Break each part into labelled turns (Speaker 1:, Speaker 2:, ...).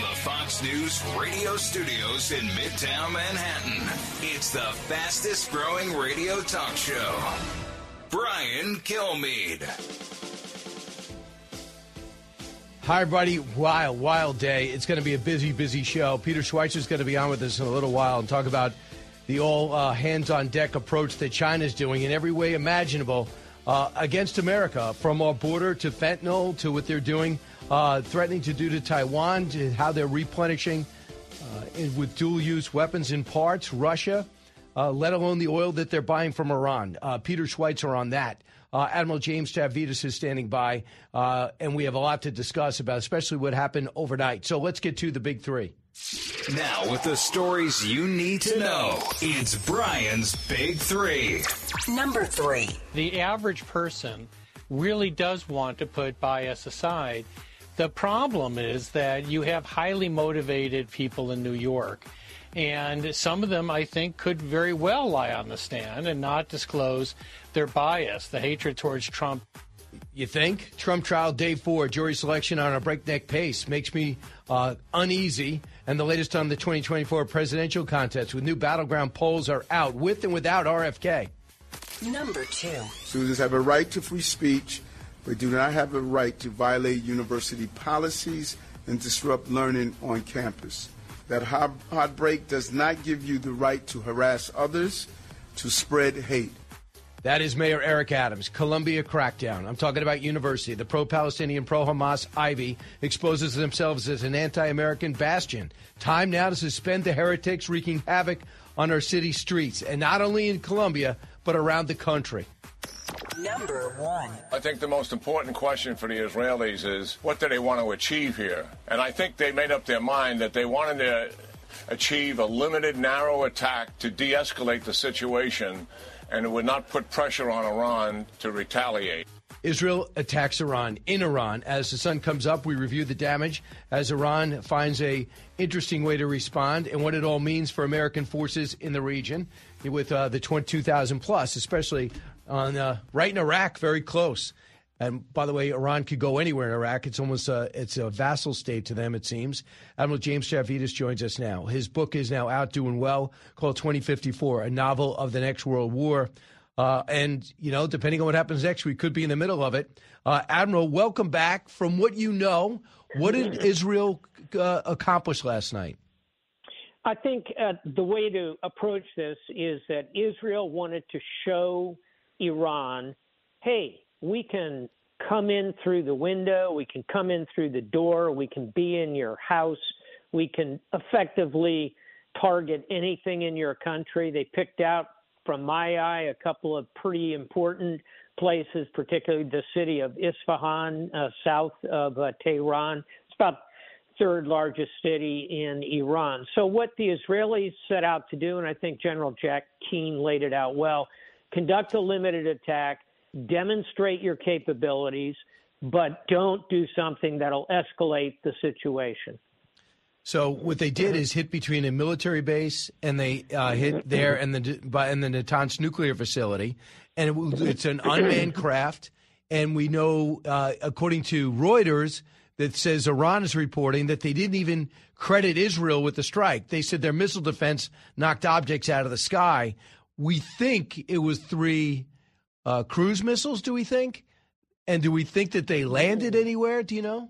Speaker 1: Fox News radio studios in Midtown Manhattan. It's the fastest growing radio talk show. Brian Kilmeade.
Speaker 2: Hi, everybody. Wild day. It's going to be a busy show. Peter Schweizer is going to be on with us in a little while and talk about the all hands-on-deck approach that China's doing in every way imaginable against America, from our border to fentanyl to what they're doing, threatening to do to Taiwan, to how they're replenishing with dual-use weapons and parts, Russia, let alone the oil that they're buying from Iran. Peter Schweizer on that. Admiral James Stavridis is standing by, and we have a lot to discuss about, especially what happened overnight. So let's get to the big three.
Speaker 1: Now, with the stories you need to know, it's Brian's Big Three.
Speaker 3: Number 3.
Speaker 4: The average person really does want to put bias aside. The problem is that you have highly motivated people in New York. And some of them, I think, could very well lie on the stand and not disclose their bias, the hatred towards Trump.
Speaker 2: You think? Trump trial day 4, jury selection on a breakneck pace makes me uneasy. And the latest on the 2024 presidential contest with new battleground polls are out, with and without RFK.
Speaker 3: Number 2.
Speaker 5: Students have a right to free speech, but do not have a right to violate university policies and disrupt learning on campus. That hot break does not give you the right to harass others, to spread hate.
Speaker 2: That is Mayor Eric Adams. Columbia crackdown. I'm talking about university. The pro-Palestinian, pro-Hamas Ivy exposes themselves as an anti-American bastion. Time now to suspend the heretics wreaking havoc on our city streets, and not only in Columbia, but around the country.
Speaker 3: Number 1.
Speaker 6: I think the most important question for the Israelis is, what do they want to achieve here? And I think they made up their mind that they wanted to achieve a limited, narrow attack to de-escalate the situation, and it would not put pressure on Iran to retaliate.
Speaker 2: Israel attacks Iran in Iran. As the sun comes up, we review the damage as Iran finds a interesting way to respond and what it all means for American forces in the region with the 22,000 plus, especially on right in Iraq, very close. And by the way, Iran could go anywhere in Iraq. It's almost it's a vassal state to them, it seems. Admiral James Stavridis joins us now. His book is now out, doing well, called 2054, a novel of the next world war. And, you know, depending on what happens next, we could be in the middle of it. Admiral, welcome back. From what you know, what did Israel accomplish last night?
Speaker 7: I think the way to approach this is that Israel wanted to show Iran, hey, we can come in through the window, we can come in through the door, we can be in your house, we can effectively target anything in your country. They picked out, from my eye, a couple of pretty important places, particularly the city of Isfahan, south of Tehran. It's about third largest city in Iran. So what the Israelis set out to do, and I think General Jack Keane laid it out well, conduct a limited attack, demonstrate your capabilities, but don't do something that'll escalate the situation.
Speaker 2: So what they did is hit between a military base and they hit there and the Natanz nuclear facility, and it's an unmanned craft. And we know, according to Reuters, that says Iran is reporting that they didn't even credit Israel with the strike. They said their missile defense knocked objects out of the sky. We think it was 3 cruise missiles, do we think? And do we think that they landed anywhere? Do you know?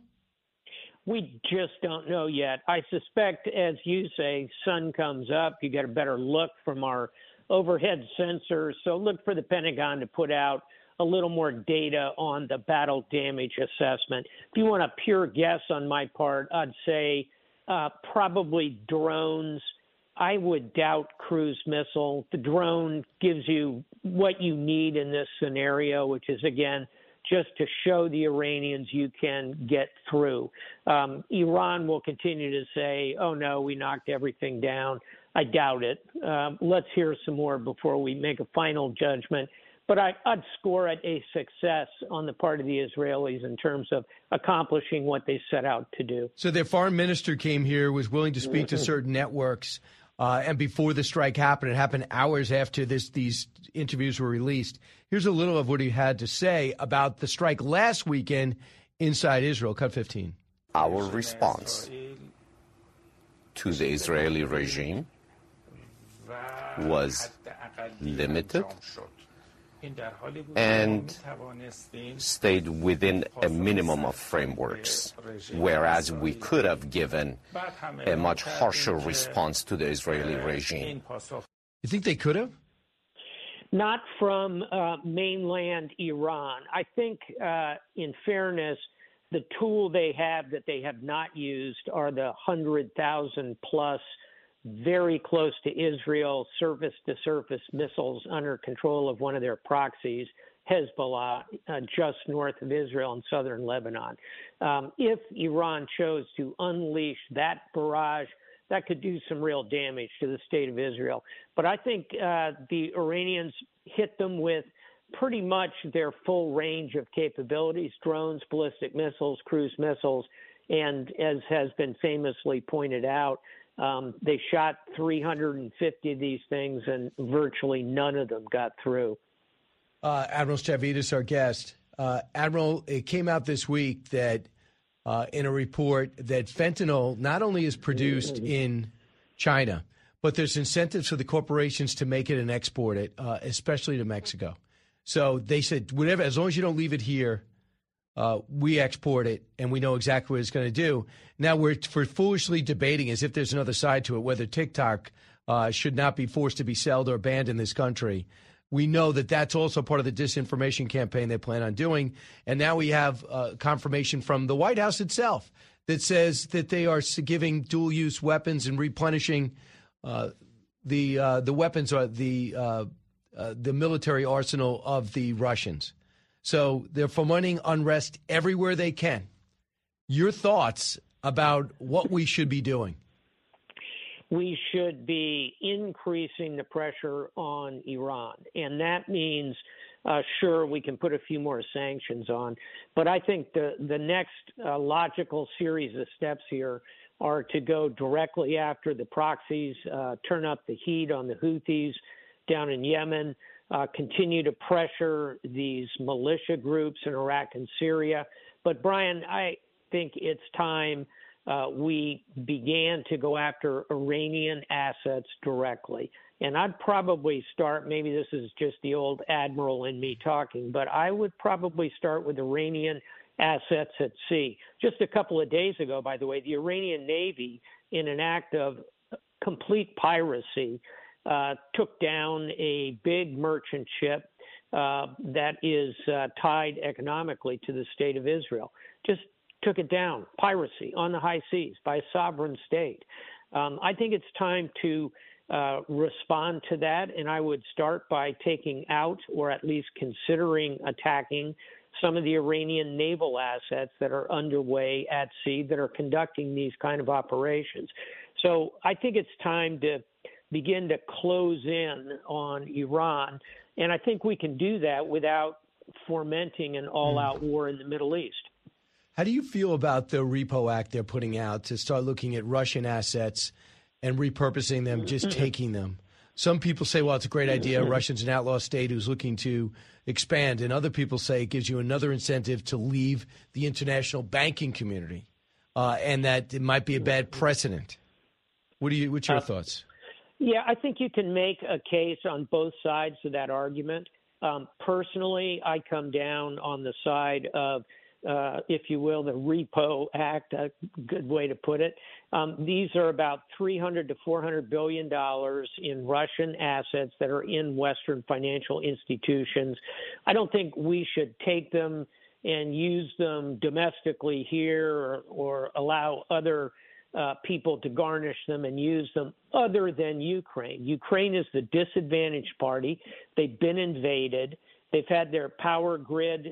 Speaker 7: We just don't know yet. I suspect, as you say, sun comes up, you get a better look from our overhead sensors. So look for the Pentagon to put out a little more data on the battle damage assessment. If you want a pure guess on my part, I'd say probably drones. I would doubt cruise missile. The drone gives you what you need in this scenario, which is, again, just to show the Iranians you can get through. Iran will continue to say, oh, no, we knocked everything down. I doubt it. Let's hear some more before we make a final judgment. But I'd score it a success on the part of the Israelis in terms of accomplishing what they set out to do.
Speaker 2: So their foreign minister came here, was willing to speak to certain networks. And before the strike happened, it happened hours after these interviews were released. Here's a little of what he had to say about the strike last weekend inside Israel. Cut 15.
Speaker 8: Our response to the Israeli regime was limited and stayed within a minimum of frameworks, whereas we could have given a much harsher response to the Israeli regime.
Speaker 2: You think they could have?
Speaker 7: Not from mainland Iran. I think, in fairness, the tool they have that they have not used are the 100,000 plus very close to Israel surface-to-surface missiles under control of one of their proxies, Hezbollah, just north of Israel in southern Lebanon. If Iran chose to unleash that barrage, that could do some real damage to the state of Israel. But I think the Iranians hit them with pretty much their full range of capabilities: drones, ballistic missiles, cruise missiles, and as has been famously pointed out, they shot 350 of these things, and virtually none of them got through.
Speaker 2: Admiral Stavridis, our guest. Admiral, it came out this week that in a report that fentanyl not only is produced in China, but there's incentives for the corporations to make it and export it, especially to Mexico. So they said, whatever, as long as you don't leave it here, we export it, and we know exactly what it's going to do. Now we're foolishly debating as if there's another side to it, whether TikTok should not be forced to be sold or banned in this country. We know that that's also part of the disinformation campaign they plan on doing. And now we have confirmation from the White House itself that says that they are giving dual-use weapons and replenishing the weapons or the military arsenal of the Russians. So they're fomenting unrest everywhere they can. Your thoughts about what we should be doing?
Speaker 7: We should be increasing the pressure on Iran. And that means, sure, we can put a few more sanctions on. But I think the next logical series of steps here are to go directly after the proxies, turn up the heat on the Houthis down in Yemen, continue to pressure these militia groups in Iraq and Syria. But, Brian, I think it's time we began to go after Iranian assets directly. And I'd probably start, maybe this is just the old admiral in me talking, but I would probably start with Iranian assets at sea. Just a couple of days ago, by the way, the Iranian Navy, in an act of complete piracy, took down a big merchant ship that is tied economically to the state of Israel. Just took it down, piracy on the high seas by a sovereign state. I think it's time to respond to that, and I would start by taking out or at least considering attacking some of the Iranian naval assets that are underway at sea that are conducting these kind of operations. So I think it's time to begin to close in on Iran, and I think we can do that without fomenting an all-out war in the Middle East.
Speaker 2: How do you feel about the Repo Act they're putting out to start looking at Russian assets and repurposing them, just taking them? Some people say, well, it's a great idea. Russia's an outlaw state who's looking to expand. And other people say it gives you another incentive to leave the international banking community and that it might be a bad precedent. What's your thoughts?
Speaker 7: Yeah, I think you can make a case on both sides of that argument. Personally, I come down on the side of if you will, the Repo Act, a good way to put it. These are about $300 to $400 billion in Russian assets that are in Western financial institutions. I don't think we should take them and use them domestically here or allow other people to garnish them and use them other than Ukraine. Ukraine is the disadvantaged party. They've been invaded. They've had their power grid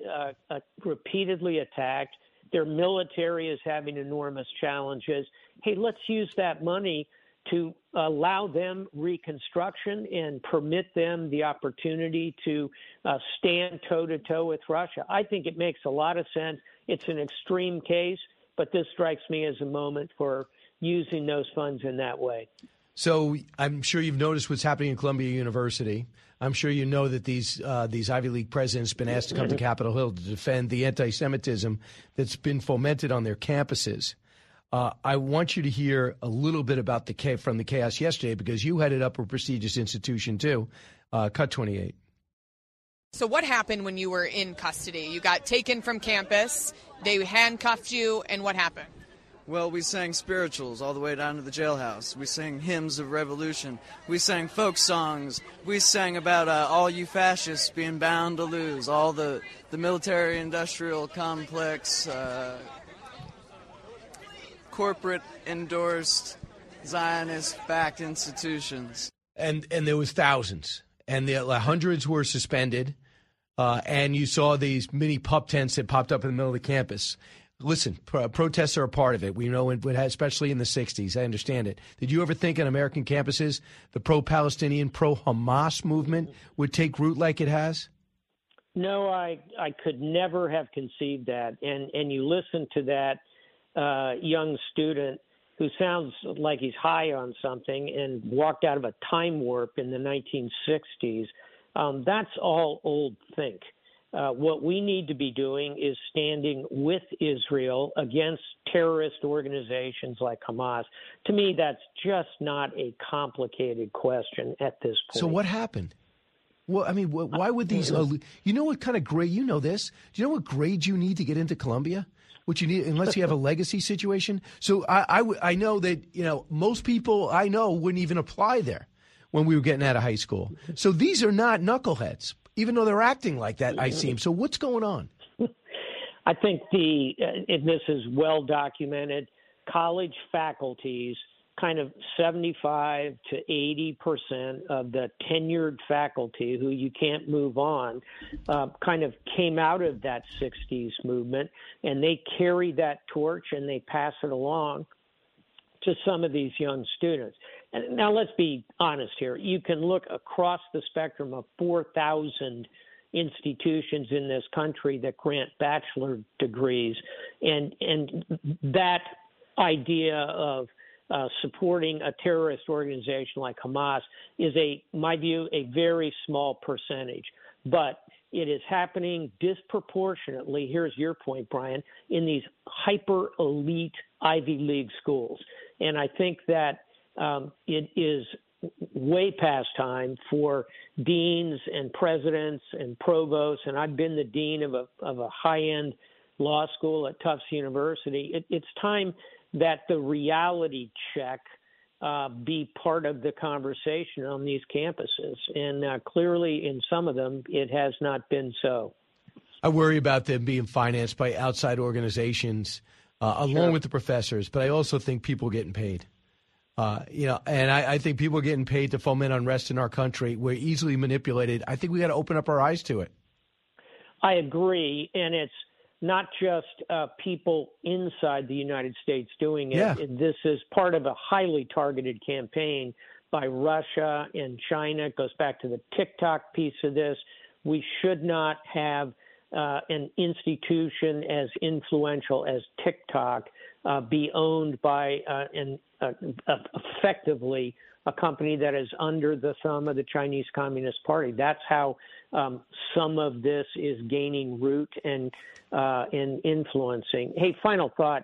Speaker 7: repeatedly attacked. Their military is having enormous challenges. Hey, let's use that money to allow them reconstruction and permit them the opportunity to stand toe-to-toe with Russia. I think it makes a lot of sense. It's an extreme case, but this strikes me as a moment for using those funds in that way.
Speaker 2: So I'm sure you've noticed what's happening at Columbia University. I'm sure you know that these Ivy League presidents have been asked to come to Capitol Hill to defend the anti-Semitism that's been fomented on their campuses. I want you to hear a little bit about from the chaos yesterday, because you headed up a prestigious institution too. Cut 28.
Speaker 9: So what happened when you were in custody? You got taken from campus, they handcuffed you, and what happened?
Speaker 10: Well, we sang spirituals all the way down to the jailhouse. We sang hymns of revolution. We sang folk songs. We sang about all you fascists being bound to lose, all the military-industrial complex, corporate-endorsed, Zionist-backed institutions.
Speaker 2: And there was thousands, and the hundreds were suspended, and you saw these mini pup tents that popped up in the middle of the campus. Listen, protests are a part of it. We know, especially in the 60s. I understand it. Did you ever think on American campuses the pro-Palestinian, pro-Hamas movement would take root like it has?
Speaker 7: No, I could never have conceived that. And you listen to that young student who sounds like he's high on something and walked out of a time warp in the 1960s. That's all old think. What we need to be doing is standing with Israel against terrorist organizations like Hamas. To me, that's just not a complicated question at this point.
Speaker 2: So what happened? Well, I mean, why would these? You know what kind of grade? You know this? Do you know what grade you need to get into Columbia? What you need, unless you have a legacy situation. So I know that most people I know wouldn't even apply there when we were getting out of high school. So these are not knuckleheads, even though they're acting like that, I seem. So what's going on?
Speaker 7: I think and this is well documented, college faculties, kind of 75 to 80% of the tenured faculty who you can't move on, kind of came out of that 60s movement, and they carry that torch and they pass it along to some of these young students. And now let's be honest here. You can look across the spectrum of 4,000 institutions in this country that grant bachelor degrees, and that idea of supporting a terrorist organization like Hamas is, my view, a very small percentage. But it is happening disproportionately, here's your point, Brian, in these hyper-elite Ivy League schools. And I think that it is way past time for deans and presidents and provosts, and I've been the dean of a high-end law school at Tufts University. It's time that the reality check be part of the conversation on these campuses. And clearly in some of them, it has not been so.
Speaker 2: I worry about them being financed by outside organizations along with the professors, but I also think people are getting paid. And I think people are getting paid to foment unrest in our country. We're easily manipulated. I think we got to open up our eyes to it.
Speaker 7: I agree. And it's not just people inside the United States doing it.
Speaker 2: Yeah.
Speaker 7: This is part of a highly targeted campaign by Russia and China. It goes back to the TikTok piece of this. We should not have an institution as influential as TikTok be owned by effectively a company that is under the thumb of the Chinese Communist Party. That's how some of this is gaining root and influencing. Hey, final thought.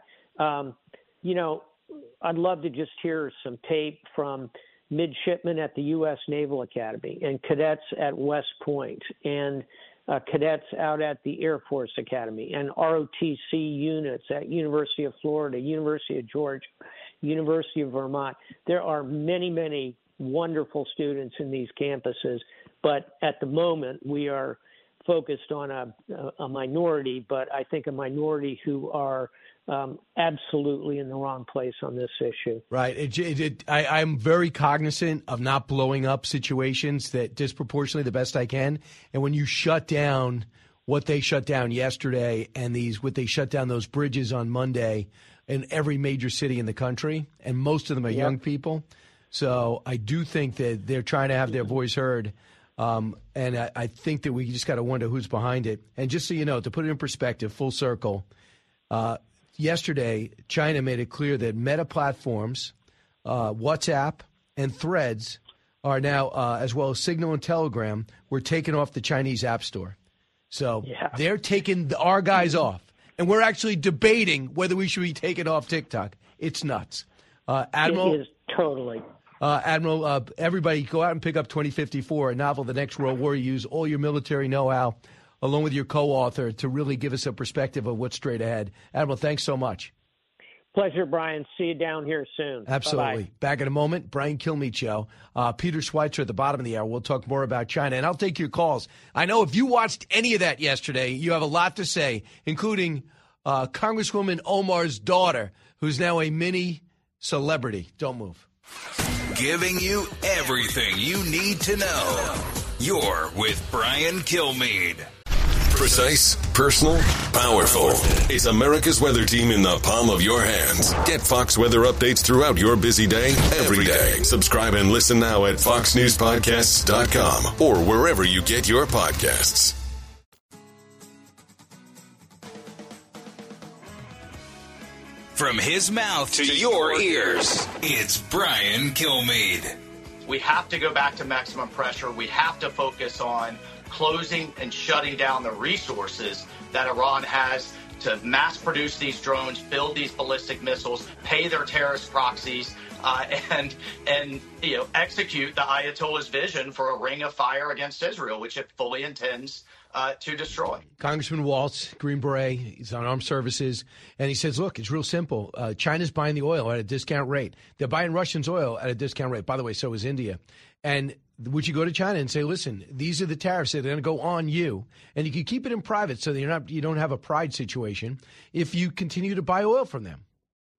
Speaker 7: I'd love to just hear some tape from midshipmen at the U.S. Naval Academy and cadets at West Point and cadets out at the Air Force Academy and ROTC units at University of Florida, University of Georgia, University of Vermont. There are many, many wonderful students in these campuses, but at the moment we are focused on a minority, but I think a minority who are absolutely in the wrong place on this issue.
Speaker 2: Right. I'm very cognizant of not blowing up situations that disproportionately the best I can. And when you shut down what they shut down yesterday and what they shut down those bridges on Monday in every major city in the country, and most of them are young people. So I do think that they're trying to have their voice heard. And I think that we just got to wonder who's behind it. And just so you know, to put it in perspective, full circle, yesterday, China made it clear that Meta platforms, WhatsApp and Threads are now, as well as Signal and Telegram, were taken off the Chinese App Store. So they're taking our guys off. and we're actually debating whether we should be taken off TikTok. It's nuts. Admiral,
Speaker 7: it is totally.
Speaker 2: Admiral, everybody go out and pick up 2054, a novel, The Next World War. Use all your military know-how, along with your co-author, to really give us a perspective of what's straight ahead. Admiral, thanks so much.
Speaker 7: Pleasure, Brian. See you down here soon.
Speaker 2: Absolutely.
Speaker 7: Bye-bye.
Speaker 2: Back in a moment, Brian Kilmeade Show. Peter Schweitzer at the bottom of the hour. We'll talk more about China, and I'll take your calls. I know if you watched any of that yesterday, you have a lot to say, including Congresswoman Omar's daughter, who's now a mini celebrity. Don't move.
Speaker 1: Giving you everything you need to know. You're with Brian Kilmeade.
Speaker 11: Precise, personal, powerful. It's America's weather team in the palm of your hands. Get Fox weather updates throughout your busy day, every day. Subscribe and listen now at foxnewspodcasts.com or wherever you get your podcasts.
Speaker 1: From his mouth to your ears, it's Brian Kilmeade.
Speaker 12: We have to go back to maximum pressure. We have to focus on closing and shutting down the resources that Iran has to mass produce these drones, build these ballistic missiles, pay their terrorist proxies, and execute the Ayatollah's vision for a ring of fire against Israel, which it fully intends to destroy.
Speaker 2: Congressman Waltz, Green Beret, he's on Armed Services, and he says, look, it's real simple. China's buying the oil at a discount rate. They're buying Russians' oil at a discount rate. By the way, so is India. And would you go to China and say, listen, these are the tariffs that are going to go on you, and you can keep it in private so that you don't have a pride situation if you continue to buy oil from them.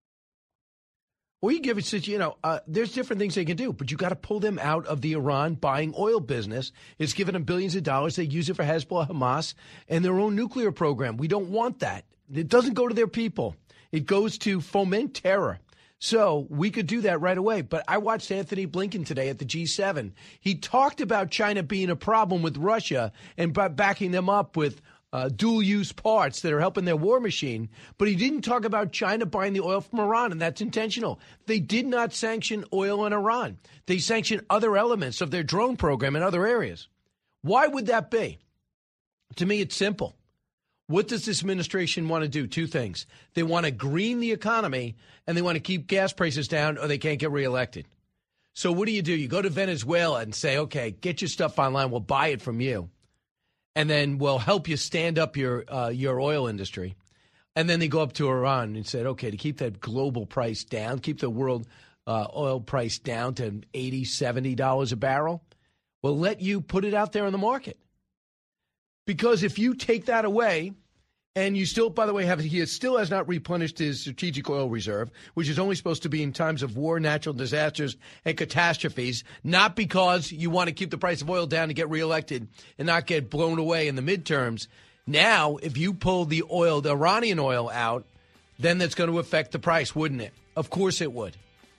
Speaker 2: Or you give it, there's different things they can do, but you got to pull them out of the Iran buying oil business. It's given them billions of dollars. They use it for Hezbollah, Hamas, and their own nuclear program. We don't want that. It doesn't go to their people. It goes to foment terror. So we could do that right away. But I watched Anthony Blinken today at the G7. He talked about China being a problem with Russia and backing them up with dual-use parts that are helping their war machine. But he didn't talk about China buying the oil from Iran, and that's intentional. They did not sanction oil in Iran. They sanctioned other elements of their drone program in other areas. Why would that be? To me, it's simple. What does this administration want to do? Two things. They want to green the economy, and they want to keep gas prices down, or they can't get reelected. So what do? You go to Venezuela and say, okay, get your stuff online. We'll buy it from you. And then we'll help you stand up your oil industry. And then they go up to Iran and said, okay, to keep that global price down, keep the world oil price down to $80, $70 a barrel, we'll let you put it out there in the market. Because if you take that away, and you still, by the way, he still has not replenished his strategic oil reserve, which is only supposed to be in times of war, natural disasters, and catastrophes, not because you want to keep the price of oil down to get reelected and not get blown away in the midterms. Now, if you pull the Iranian oil out, then that's going to affect the price, wouldn't it? Of course it would.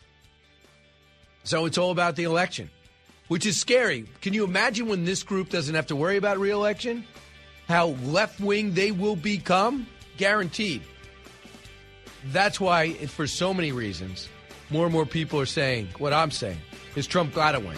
Speaker 2: So it's all about the election, which is scary. Can you imagine when this group doesn't have to worry about reelection? How left-wing they will become? Guaranteed. That's why, for so many reasons, more and more people are saying what I'm saying is Trump got to win.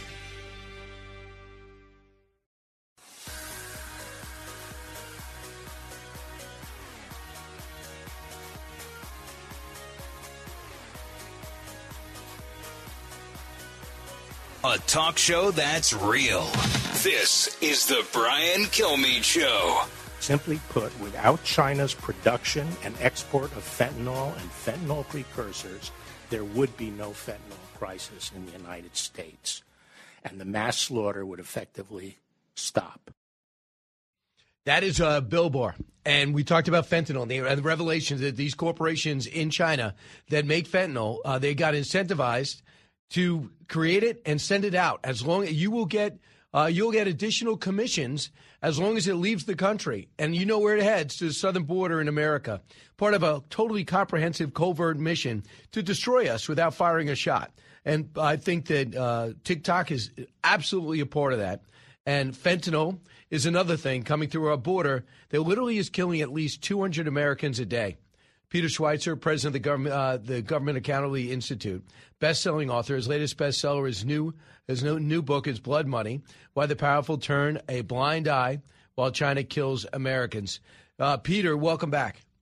Speaker 1: A talk show that's real. This is the Brian Kilmeade Show.
Speaker 13: Simply put, without China's production and export of fentanyl and fentanyl precursors, there would be no fentanyl crisis in the United States, and the mass slaughter would effectively stop.
Speaker 2: That is Bill Barr. And we talked about fentanyl and the revelations that these corporations in China that make fentanyl, they got incentivized to create it and send it out. As long as you'll get additional commissions as long as it leaves the country. And you know where it heads, to the southern border in America. Part of a totally comprehensive covert mission to destroy us without firing a shot. And I think that TikTok is absolutely a part of that. And fentanyl is another thing coming through our border that literally is killing at least 200 Americans a day. Peter Schweitzer, president of the Government Accountability Institute, best-selling author. His latest bestseller is his new book is Blood Money: Why the Powerful Turn a Blind Eye While China Kills Americans. Peter, welcome back.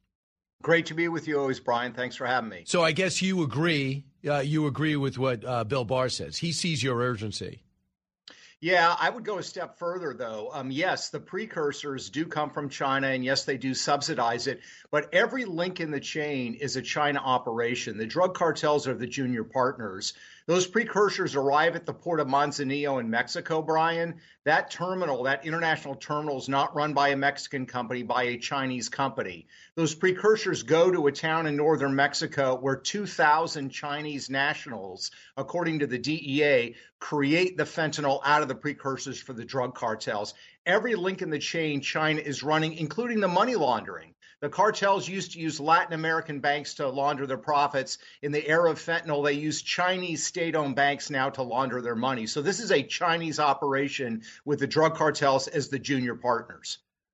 Speaker 14: Great to be with you always, Brian. Thanks for having me.
Speaker 2: So I guess you agree. You agree with what Bill Barr says. He sees your urgency.
Speaker 14: Yeah, I would go a step further, though. Yes, the precursors do come from China, and yes, they do subsidize it. But every link in the chain is a China operation. The drug cartels are the junior partners. Those precursors arrive at the port of Manzanillo in Mexico, Brian. That terminal, that international terminal, is not run by a Mexican company, by a Chinese company. Those precursors go to a town in northern Mexico where 2,000 Chinese nationals, according to the DEA, create the fentanyl out of the precursors for the drug cartels. Every link in the chain China is running, including the money laundering. The cartels used to use Latin American banks to launder their profits. In the era of fentanyl, they use Chinese state-owned banks now to launder their money. So this is a Chinese operation with the drug cartels as the junior partners.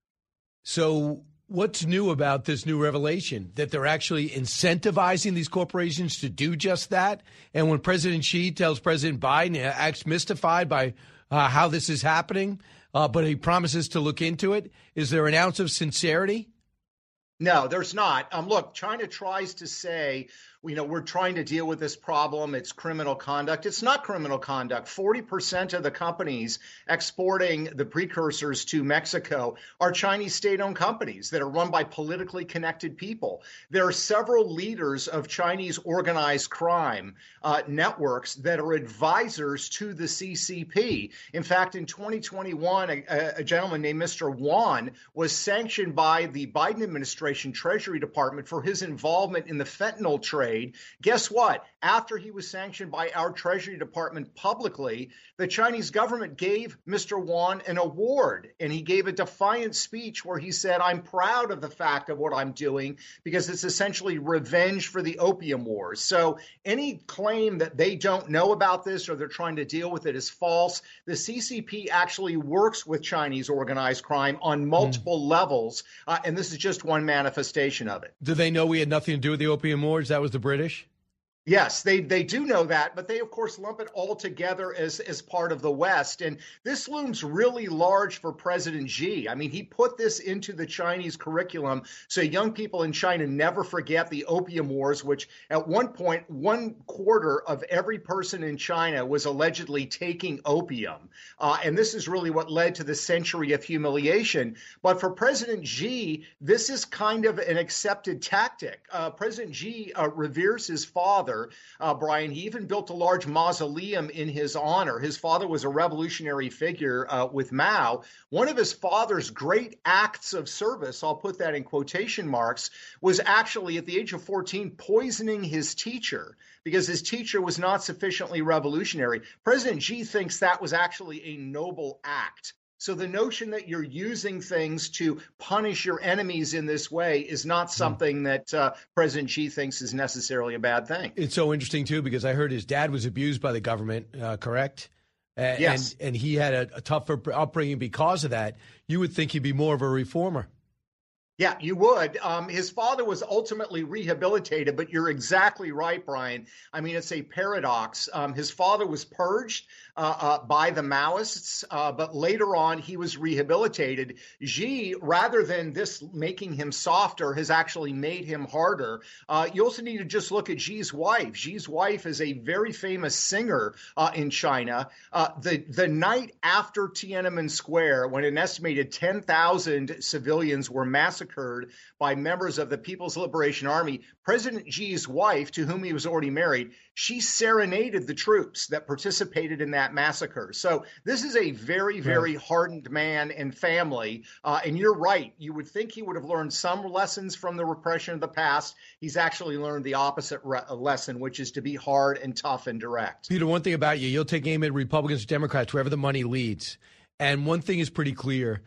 Speaker 2: So what's new about this new revelation? That they're actually incentivizing these corporations to do just that? And when President Xi tells President Biden, acts mystified by how this is happening, but he promises to look into it, is there an ounce of sincerity?
Speaker 14: No, there's not. Look, China tries to say, we're trying to deal with this problem. It's criminal conduct. It's not criminal conduct. 40% of the companies exporting the precursors to Mexico are Chinese state-owned companies that are run by politically connected people. There are several leaders of Chinese organized crime networks that are advisors to the CCP. In fact, in 2021, a gentleman named Mr. Wan was sanctioned by the Biden administration Treasury Department for his involvement in the fentanyl trade. Guess what? After he was sanctioned by our Treasury Department publicly, the Chinese government gave Mr. Wan an award, and he gave a defiant speech where he said, I'm proud of the fact of what I'm doing because it's essentially revenge for the opium wars. So any claim that they don't know about this or they're trying to deal with it is false. The CCP actually works with Chinese organized crime on multiple levels, and this is just one manifestation of it.
Speaker 2: Do they know we had nothing to do with the opium wars? That was the British?
Speaker 14: Yes, they do know that, but they, of course, lump it all together as part of the West. And this looms really large for President Xi. I mean, he put this into the Chinese curriculum so young people in China never forget the opium wars, which at one point, 1/4 of every person in China was allegedly taking opium. And this is really what led to the century of humiliation. But for President Xi, this is kind of an accepted tactic. President Xi reveres his father. Brian, he even built a large mausoleum in his honor. His father was a revolutionary figure with Mao. One of his father's great acts of service, I'll put that in quotation marks, was actually at the age of 14 poisoning his teacher because his teacher was not sufficiently revolutionary. President Xi thinks that was actually a noble act. So the notion that you're using things to punish your enemies in this way is not something that President Xi thinks is necessarily a bad thing.
Speaker 2: It's so interesting, too, because I heard his dad was abused by the government, correct?
Speaker 14: Yes.
Speaker 2: And he had a tougher upbringing because of that. You would think he'd be more of a reformer.
Speaker 14: Yeah, you would. His father was ultimately rehabilitated, but you're exactly right, Brian. I mean, it's a paradox. His father was purged by the Maoists, but later on he was rehabilitated. Xi, rather than this making him softer, has actually made him harder. You also need to just look at Xi's wife. Xi's wife is a very famous singer in China. The night after Tiananmen Square, when an estimated 10,000 civilians were massacred by members of the People's Liberation Army, President Xi's wife, to whom he was already married, she serenaded the troops that participated in that massacre. So this is a very, very hardened man and family. And you're right. You would think he would have learned some lessons from the repression of the past. He's actually learned the opposite lesson, which is to be hard and tough and direct.
Speaker 2: Peter, one thing about you, you'll take aim at Republicans or Democrats, wherever the money leads. And one thing is pretty clear.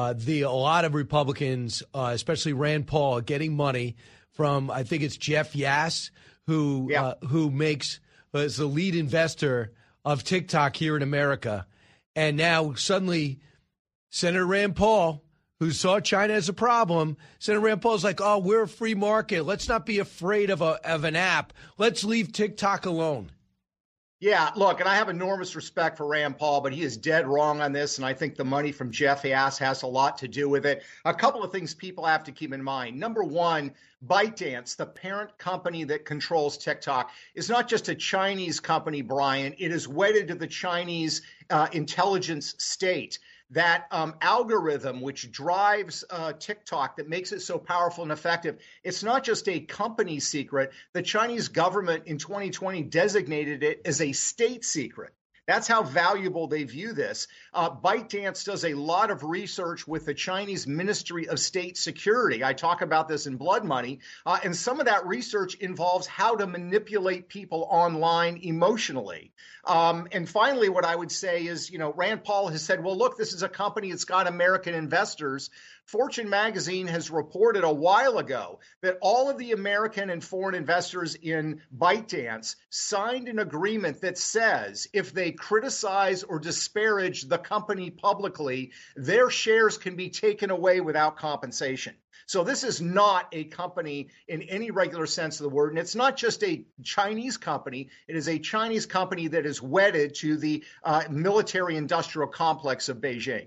Speaker 2: A lot of Republicans, especially Rand Paul, getting money from, I think it's Jeff Yass, who makes is the lead investor of TikTok here in America. And now suddenly Senator Rand Paul, who saw China as a problem, Senator Rand Paul's like, oh, we're a free market. Let's not be afraid of an app. Let's leave TikTok alone.
Speaker 14: Yeah, look, and I have enormous respect for Rand Paul, but he is dead wrong on this, and I think the money from Jeff Ass has a lot to do with it. A couple of things people have to keep in mind. Number one, ByteDance, the parent company that controls TikTok, is not just a Chinese company, Brian. It is wedded to the Chinese intelligence state. That algorithm which drives TikTok that makes it so powerful and effective, it's not just a company secret. The Chinese government in 2020 designated it as a state secret. That's how valuable they view this. ByteDance does a lot of research with the Chinese Ministry of State Security. I talk about this in Blood Money. And some of that research involves how to manipulate people online emotionally. And finally, what I would say is, Rand Paul has said, well, look, this is a company that's got American investors. Fortune magazine has reported a while ago that all of the American and foreign investors in ByteDance signed an agreement that says if they criticize or disparage the company publicly, their shares can be taken away without compensation. So this is not a company in any regular sense of the word. And it's not just a Chinese company. It is a Chinese company that is wedded to the military-industrial complex of Beijing.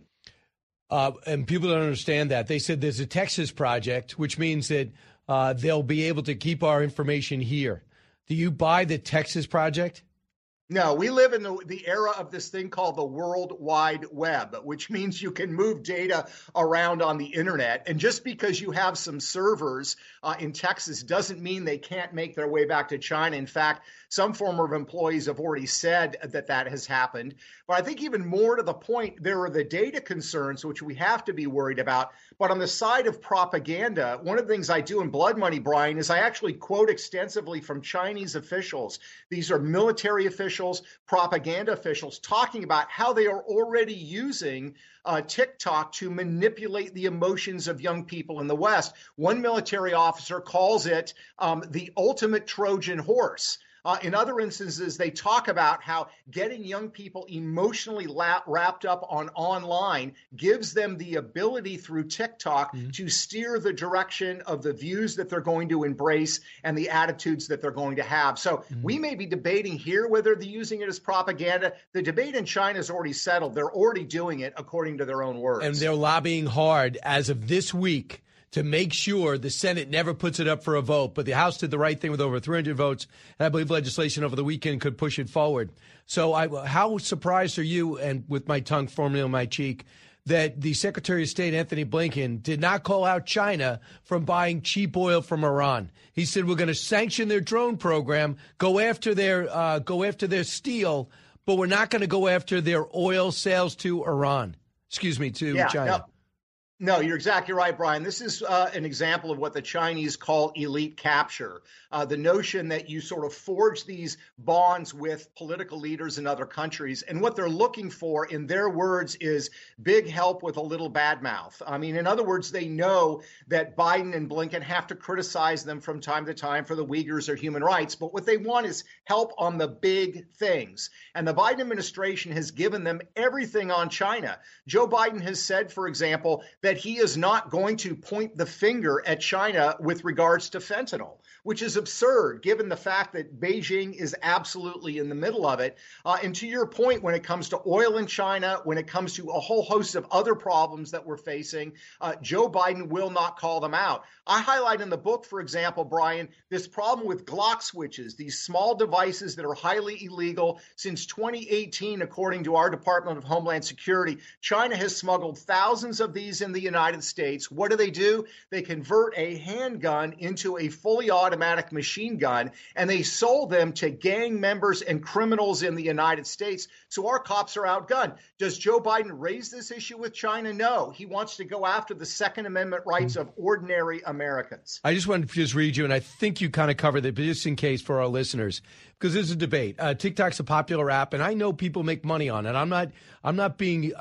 Speaker 2: And people don't understand that. They said there's a Texas project, which means that they'll be able to keep our information here. Do you buy the Texas project?
Speaker 14: No, we live in the era of this thing called the World Wide Web, which means you can move data around on the internet. And just because you have some servers in Texas doesn't mean they can't make their way back to China. In fact, some former employees have already said that that has happened. But I think even more to the point, there are the data concerns, which we have to be worried about. But on the side of propaganda, one of the things I do in Blood Money, Brian, is I actually quote extensively from Chinese officials. These are military officials, propaganda officials, talking about how they are already using TikTok to manipulate the emotions of young people in the West. One military officer calls it the ultimate Trojan horse. In other instances, they talk about how getting young people emotionally wrapped up on online gives them the ability through TikTok to steer the direction of the views that they're going to embrace and the attitudes that they're going to have. So we may be debating here whether they're using it as propaganda. The debate in China is already settled. They're already doing it according to their own words.
Speaker 2: And they're lobbying hard as of this week to make sure the Senate never puts it up for a vote. But the House did the right thing with over 300 votes. And I believe legislation over the weekend could push it forward. So how surprised are you, and with my tongue firmly on my cheek, that the Secretary of State, Anthony Blinken, did not call out China from buying cheap oil from Iran? He said, we're going to sanction their drone program, go after their steel, but we're not going to go after their oil sales to Iran. To China.
Speaker 14: No, you're exactly right, Brian. This is an example of what the Chinese call elite capture. The notion that you sort of forge these bonds with political leaders in other countries. And what they're looking for, in their words, is big help with a little bad mouth. I mean, in other words, they know that Biden and Blinken have to criticize them from time to time for the Uyghurs or human rights. But what they want is help on the big things. And the Biden administration has given them everything on China. Joe Biden has said, for example, that he is not going to point the finger at China with regards to fentanyl, which is absurd given the fact that Beijing is absolutely in the middle of it. And to your point, when it comes to oil in China, when it comes to a whole host of other problems that we're facing, Joe Biden will not call them out. I highlight in the book, for example, Brian, this problem with Glock switches, these small devices that are highly illegal. Since 2018, according to our Department of Homeland Security, China has smuggled thousands of these in the United States. What do? They convert a handgun into a fully automatic machine gun, and they sold them to gang members and criminals in the United States. So our cops are outgunned. Does Joe Biden raise this issue with China? No. He wants to go after the Second Amendment rights of ordinary Americans.
Speaker 2: I just wanted to just read you, and I think you kind of covered it, but just in case for our listeners, because there's a debate. TikTok's a popular app, and I know people make money on it. I'm not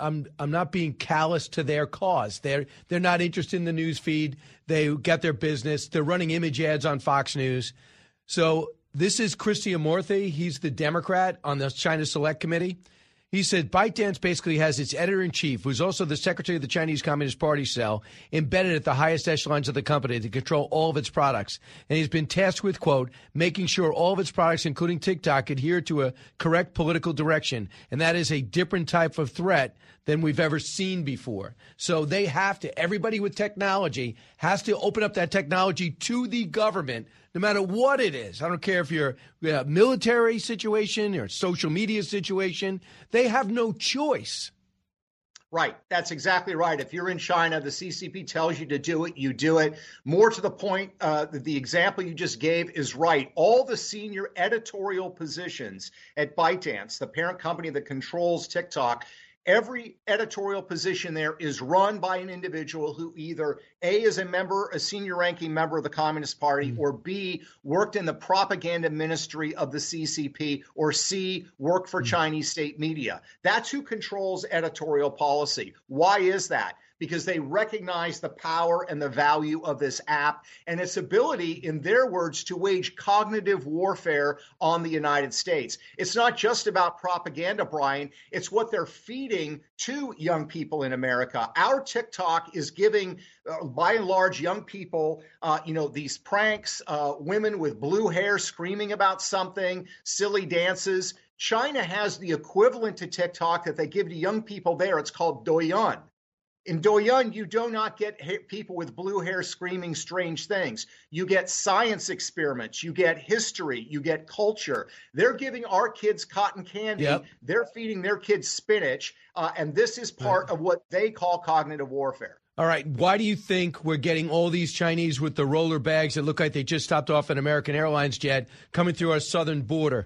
Speaker 2: being callous to their cause. They're not interested in the news feed. They got their business. They're running image ads on Fox News. So this is Krishnamoorthi. He's the Democrat on the China Select Committee. He said ByteDance basically has its editor-in-chief, who's also the secretary of the Chinese Communist Party cell, embedded at the highest echelons of the company to control all of its products. And he's been tasked with, quote, making sure all of its products, including TikTok, adhere to a correct political direction. And that is a different type of threat than we've ever seen before. So they have to, everybody with technology has to open up that technology to the government, no matter what it is. I don't care if you're a military situation or social media situation. They have no choice.
Speaker 14: Right. That's exactly right. If you're in China, the CCP tells you to do it, you do it. More to the point, the example you just gave is right. All the senior editorial positions at ByteDance, the parent company that controls TikTok, every editorial position there is run by an individual who either A, is a senior ranking member of the Communist Party, or B, worked in the propaganda ministry of the CCP, or C, worked for Chinese state media. That's who controls editorial policy. Why is that? Because they recognize the power and the value of this app and its ability, in their words, to wage cognitive warfare on the United States. It's not just about propaganda, Brian. It's what they're feeding to young people in America. Our TikTok is giving, by and large, young people, these pranks, women with blue hair screaming about something, silly dances. China has the equivalent to TikTok that they give to young people there. It's called Douyin. In Douyin, you do not get people with blue hair screaming strange things. You get science experiments. You get history. You get culture. They're giving our kids cotton candy.
Speaker 2: Yep.
Speaker 14: They're feeding their kids spinach. And this is part of what they call cognitive warfare.
Speaker 2: All right. Why do you think we're getting all these Chinese with the roller bags that look like they just stopped off an American Airlines jet coming through our southern border?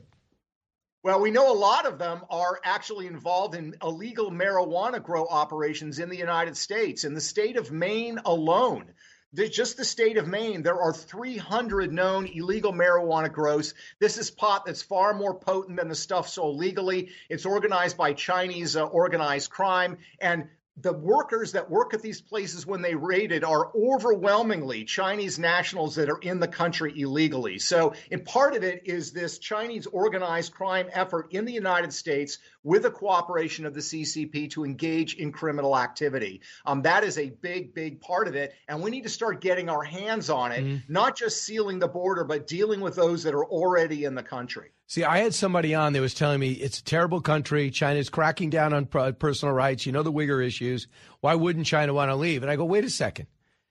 Speaker 14: Well, we know a lot of them are actually involved in illegal marijuana grow operations in the United States. In the state of Maine alone, just the state of Maine, there are 300 known illegal marijuana grows. This is pot that's far more potent than the stuff sold legally. It's organized by Chinese organized crime. And the workers that work at these places when they raided are overwhelmingly Chinese nationals that are in the country illegally. So, and part of it is this Chinese organized crime effort in the United States with the cooperation of the CCP to engage in criminal activity. That is a big, big part of it. And we need to start getting our hands on it, not just sealing the border, but dealing with those that are already in the country.
Speaker 2: See, I had somebody on that was telling me it's a terrible country. China's cracking down on personal rights. You know the Uyghur issues. Why wouldn't China want to leave? And I go, wait a second.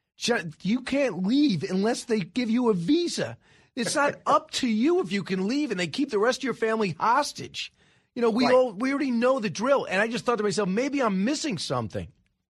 Speaker 2: You can't leave unless they give you a visa. It's not up to you if you can leave, and they keep the rest of your family hostage. You know, we already know the drill. And I just thought to myself, maybe I'm missing something.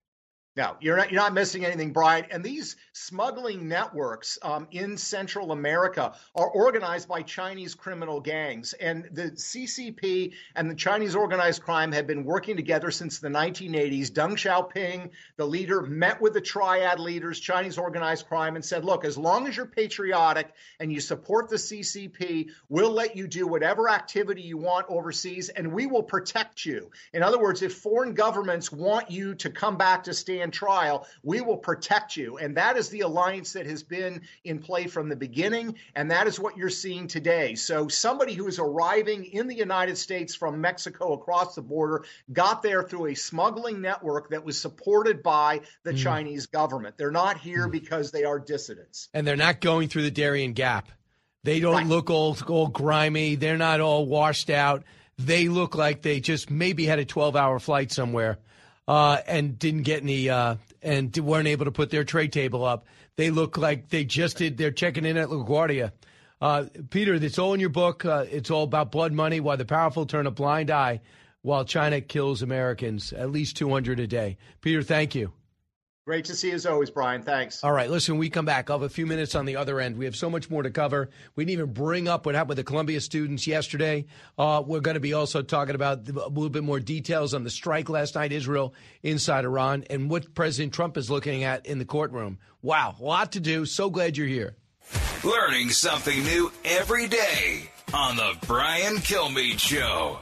Speaker 14: No, you're not missing anything, Brian. And these smuggling networks in Central America are organized by Chinese criminal gangs. And the CCP and the Chinese organized crime have been working together since the 1980s. Deng Xiaoping, the leader, met with the triad leaders, Chinese organized crime, and said, look, as long as you're patriotic and you support the CCP, we'll let you do whatever activity you want overseas, and we will protect you. In other words, if foreign governments want you to come back to stand trial, we will protect you. And that is the alliance that has been in play from the beginning. And that is what you're seeing today. So somebody who is arriving in the United States from Mexico across the border got there through a smuggling network that was supported by the Chinese government. They're not here because they are dissidents.
Speaker 2: And they're not going through the Darien Gap. They don't look all grimy. They're not all washed out. They look like they just maybe had a 12-hour flight somewhere. And didn't get any, and weren't able to put their tray table up. They look like they just did. They're checking in at LaGuardia. Peter, it's all in your book. It's all about blood money, why the powerful turn a blind eye while China kills Americans, at least 200 a day. Peter, thank you.
Speaker 14: Great to see you as always, Brian. Thanks.
Speaker 2: All right, listen, we come back. I'll have a few minutes on the other end. We have so much more to cover. We didn't even bring up what happened with the Columbia students yesterday. We're going to be also talking about a little bit more details on the strike last night, Israel inside Iran, and what President Trump is looking at in the courtroom. Wow, a lot to do. So glad you're here.
Speaker 1: Learning something new every day on the Brian Kilmeade Show.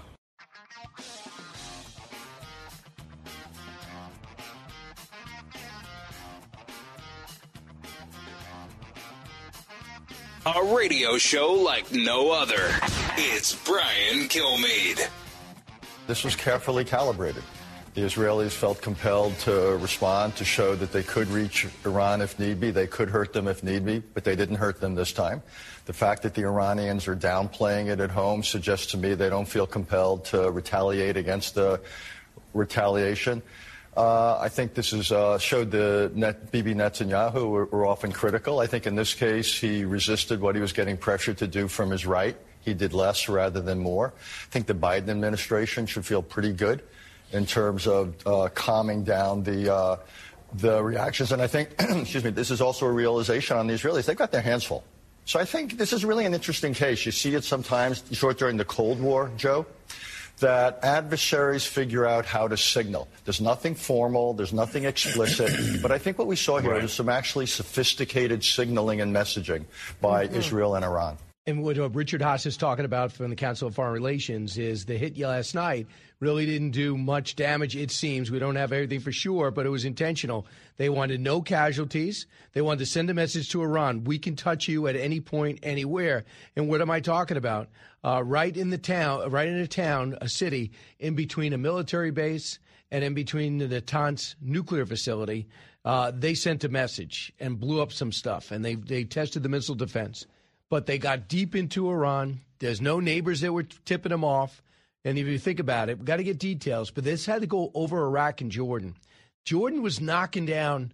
Speaker 1: A radio show like no other. It's Brian Kilmeade.
Speaker 15: This was carefully calibrated. The Israelis felt compelled to respond to show that they could reach Iran if need be. They could hurt them if need be, but they didn't hurt them this time. The fact that the Iranians are downplaying it at home suggests to me they don't feel compelled to retaliate against the retaliation. I think this is showed Bibi Netanyahu were often critical. I think in this case he resisted what he was getting pressured to do from his right. He did less rather than more. I think the Biden administration should feel pretty good in terms of calming down the reactions. And I think, excuse me, this is also a realization on the Israelis. They've got their hands full. So I think this is really an interesting case. You see it sometimes, you saw it during the Cold War, Joe, that adversaries figure out how to signal. There's nothing formal, there's nothing explicit, but I think what we saw here was some actually sophisticated signaling and messaging by Israel and Iran.
Speaker 2: And what Richard Haas is talking about from the Council of Foreign Relations is the hit last night really didn't do much damage, it seems. We don't have everything for sure, but it was intentional. They wanted no casualties. They wanted to send a message to Iran. We can touch you at any point, anywhere. And what am I talking about? Right in a town, a city, in between a military base and in between the Natanz nuclear facility, they sent a message and blew up some stuff. And they tested the missile defense. But they got deep into Iran. There's no neighbors that were tipping them off. And if you think about it, we've got to get details. But this had to go over Iraq and Jordan. Jordan was knocking down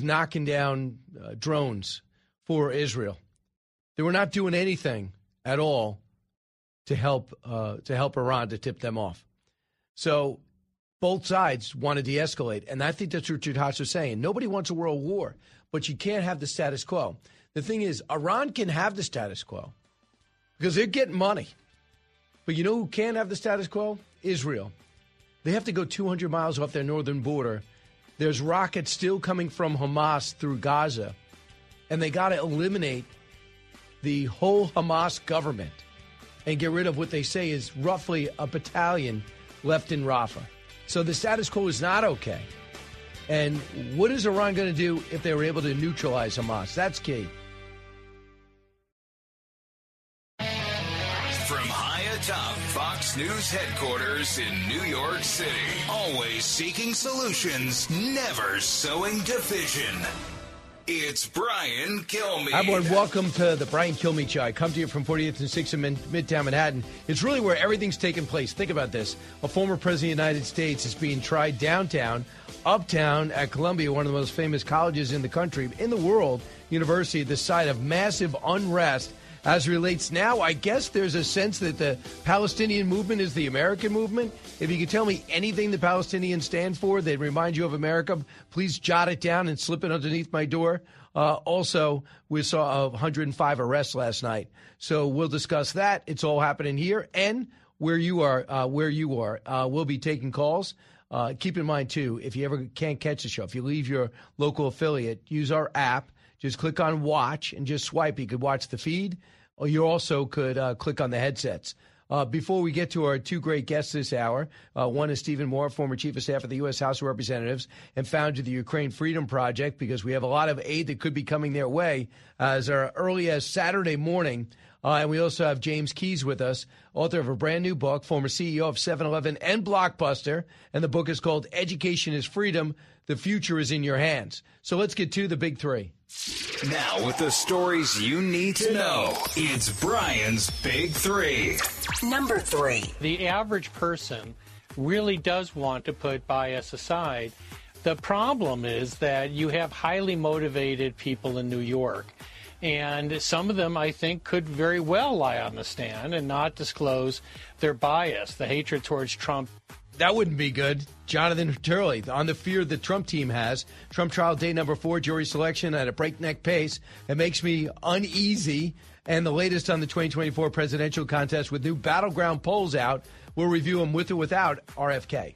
Speaker 2: drones for Israel. They were not doing anything at all to help Iran to tip them off. So both sides want to de-escalate. And I think that's what Richard Haas was saying. Nobody wants a world war, but you can't have the status quo. The thing is, Iran can have the status quo because they're getting money. But you know who can't have the status quo? Israel. They have to go 200 miles off their northern border. There's rockets still coming from Hamas through Gaza. And they got to eliminate the whole Hamas government and get rid of what they say is roughly a battalion left in Rafah. So the status quo is not okay. And what is Iran going to do if they were able to neutralize Hamas? That's key.
Speaker 1: From high atop Fox News headquarters in New York City, always seeking solutions, never sowing division. It's Brian Kilmeade.
Speaker 2: Hi, everyone. Welcome to the Brian Kilmeade Show. I come to you from 40th and 6th in Midtown Manhattan. It's really where everything's taking place. Think about this. A former president of the United States is being tried downtown, uptown at Columbia, one of the most famous colleges in the country, in the world, university, at the site of massive unrest. As relates now, I guess there's a sense that the Palestinian movement is the American movement. If you could tell me anything the Palestinians stand for that remind you of America, please jot it down and slip it underneath my door. Also, we saw 105 arrests last night. So we'll discuss that. It's all happening here and where you are. We'll be taking calls. Keep in mind, too, if you ever can't catch the show, if you leave your local affiliate, use our app. Just click on watch and just swipe. You could watch the feed, or you also could click on the headsets. Before we get to our two great guests this hour, one is Stephen Moore, former chief of staff of the U.S. House of Representatives and founder of the Ukraine Freedom Project, because we have a lot of aid that could be coming their way as early as Saturday morning. And we also have James Keyes with us, author of a brand new book, former CEO of 7-Eleven and Blockbuster. And the book is called Education is Freedom. The future is in your hands. So let's get to the big three.
Speaker 1: Now, with the stories you need to know, it's Brian's Big Three.
Speaker 3: Number 3.
Speaker 4: The average person really does want to put bias aside. The problem is that you have highly motivated people in New York. And some of them, I think, could very well lie on the stand and not disclose their bias, the hatred towards Trump.
Speaker 2: That wouldn't be good. Jonathan Turley, on the fear the Trump team has. Trump trial day number 4, jury selection at a breakneck pace. It makes me uneasy. And the latest on the 2024 presidential contest with new battleground polls out. We'll review them with or without RFK.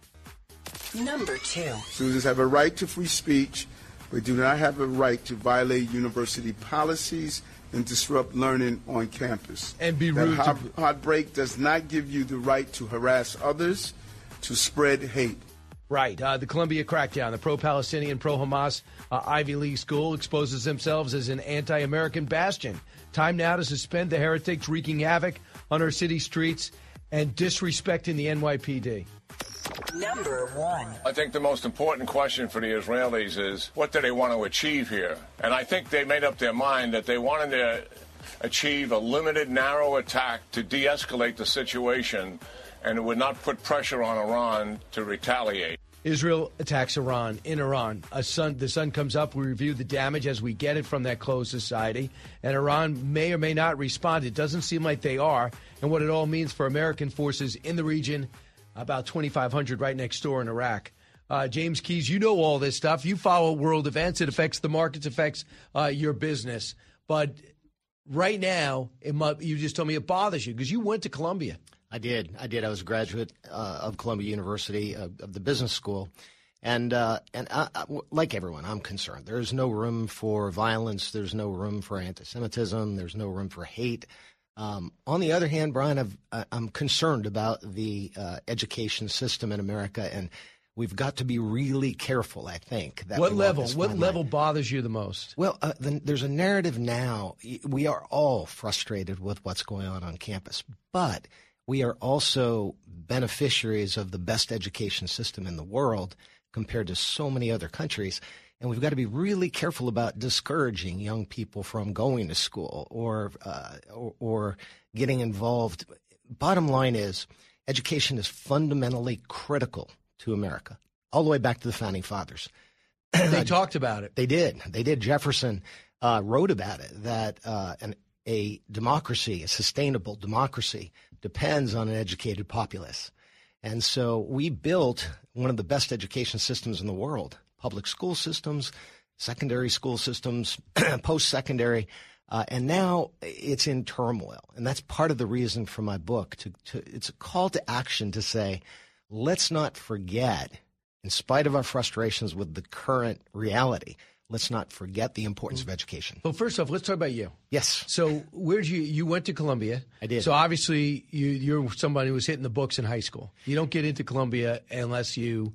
Speaker 3: Number 2.
Speaker 5: Students have a right to free speech, but do not have a right to violate university policies and disrupt learning on campus.
Speaker 2: And be rude.
Speaker 5: Heartbreak does not give you the right to harass others, to spread hate.
Speaker 2: Right. The Columbia crackdown, the pro-Palestinian, pro-Hamas Ivy League school exposes themselves as an anti-American bastion. Time now to suspend the heretics wreaking havoc on our city streets. and disrespecting the NYPD.
Speaker 3: Number 1.
Speaker 6: I think the most important question for the Israelis is, what do they want to achieve here? And I think they made up their mind that they wanted to achieve a limited, narrow attack to de-escalate the situation, and it would not put pressure on Iran to retaliate.
Speaker 2: Israel attacks Iran in Iran. The sun comes up. We review the damage as we get it from that closed society. And Iran may or may not respond. It doesn't seem like they are. And what it all means for American forces in the region, about 2,500 right next door in Iraq. James Keys, you know all this stuff. You follow world events. It affects the markets, affects your business. But right now, you just told me it bothers you because you went to Columbia.
Speaker 16: I did. I was a graduate of Columbia University, of the business school. And like everyone, I'm concerned. There's no room for violence. There's no room for anti-Semitism. There's no room for hate. On the other hand, Brian, I'm concerned about the education system in America, and we've got to be really careful, I think.
Speaker 2: What level bothers you the most?
Speaker 16: Well, there's a narrative now. We are all frustrated with what's going on campus, but we are also beneficiaries of the best education system in the world compared to so many other countries. And we've got to be really careful about discouraging young people from going to school or getting involved. Bottom line is, education is fundamentally critical to America, all the way back to the Founding Fathers.
Speaker 2: They talked about it.
Speaker 16: They did. Jefferson wrote about it, that a democracy, a sustainable democracy, depends on an educated populace. And so we built one of the best education systems in the world. Public school systems, secondary school systems, post-secondary, and now it's in turmoil. And that's part of the reason for my book. It's a call to action to say, let's not forget, in spite of our frustrations with the current reality, let's not forget the importance of education.
Speaker 2: Well, first off, let's talk about you.
Speaker 16: Yes.
Speaker 2: So you went to Columbia.
Speaker 16: I did.
Speaker 2: So obviously you're somebody who was hitting the books in high school. You don't get into Columbia unless you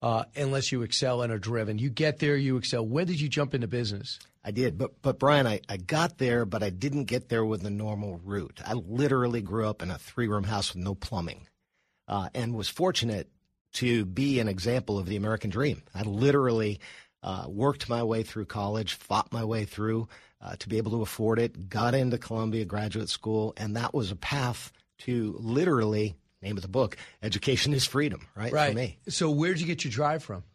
Speaker 2: excel and are driven. You get there, you excel. When did you jump into business?
Speaker 16: I did. But Brian, I got there, but I didn't get there with the normal route. I literally grew up in a 3-room house with no plumbing and was fortunate to be an example of the American dream. I literally worked my way through college, fought my way through to be able to afford it, got into Columbia Graduate School, and that was a path to literally, name of the book, Education is Freedom, right? For me.
Speaker 2: So where did you get your drive from?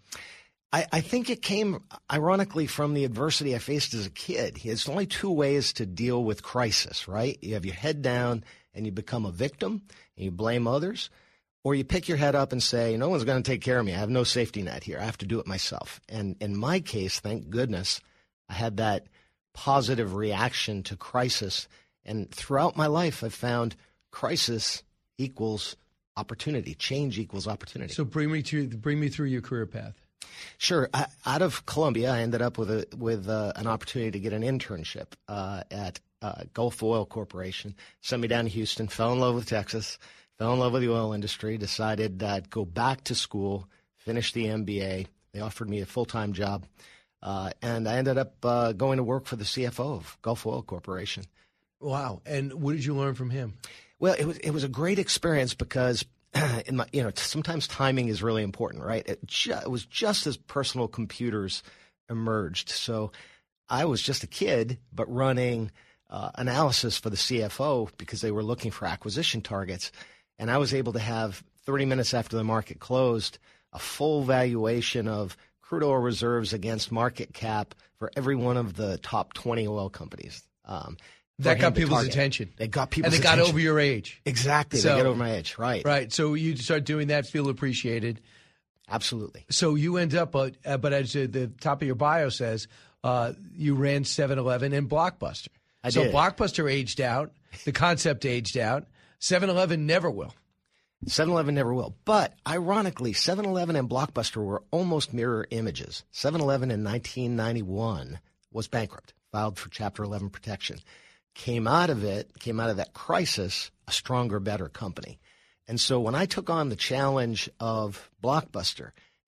Speaker 16: I think it came, ironically, from the adversity I faced as a kid. There's only 2 ways to deal with crisis, right? You have your head down and you become a victim and you blame others, or you pick your head up and say, no one's going to take care of me. I have no safety net here. I have to do it myself. And in my case, thank goodness, I had that positive reaction to crisis. And throughout my life, I've found crisis equals opportunity. Change equals opportunity.
Speaker 2: So bring me through your career path.
Speaker 16: Sure. Out of Columbia, I ended up with an opportunity to get an internship at Gulf Oil Corporation. Sent me down to Houston, fell in love with Texas, fell in love with the oil industry, decided that go back to school, finish the MBA. They offered me a full-time job, and I ended up going to work for the CFO of Gulf Oil Corporation.
Speaker 2: Wow. And what did you learn from him?
Speaker 16: Well, it was a great experience because sometimes timing is really important, right? It was just as personal computers emerged. So I was just a kid, but running analysis for the CFO because they were looking for acquisition targets. And I was able to have 30 minutes after the market closed, a full valuation of crude oil reserves against market cap for every one of the top 20 oil companies.
Speaker 2: That got people's attention.
Speaker 16: They got people's
Speaker 2: attention. And they got over your age.
Speaker 16: Exactly. They got over my age. Right.
Speaker 2: Right. So you start doing that, feel appreciated.
Speaker 16: Absolutely.
Speaker 2: So you end up, but as the top of your bio says, you ran 7-Eleven and Blockbuster.
Speaker 16: I
Speaker 2: did. So Blockbuster aged out. The concept aged out. 7-Eleven never will.
Speaker 16: 7-Eleven never will. But ironically, 7-Eleven and Blockbuster were almost mirror images. 7-Eleven in 1991 was bankrupt, filed for Chapter 11 protection. Came out of that crisis, a stronger, better company. And so when I took on the challenge of Blockbuster,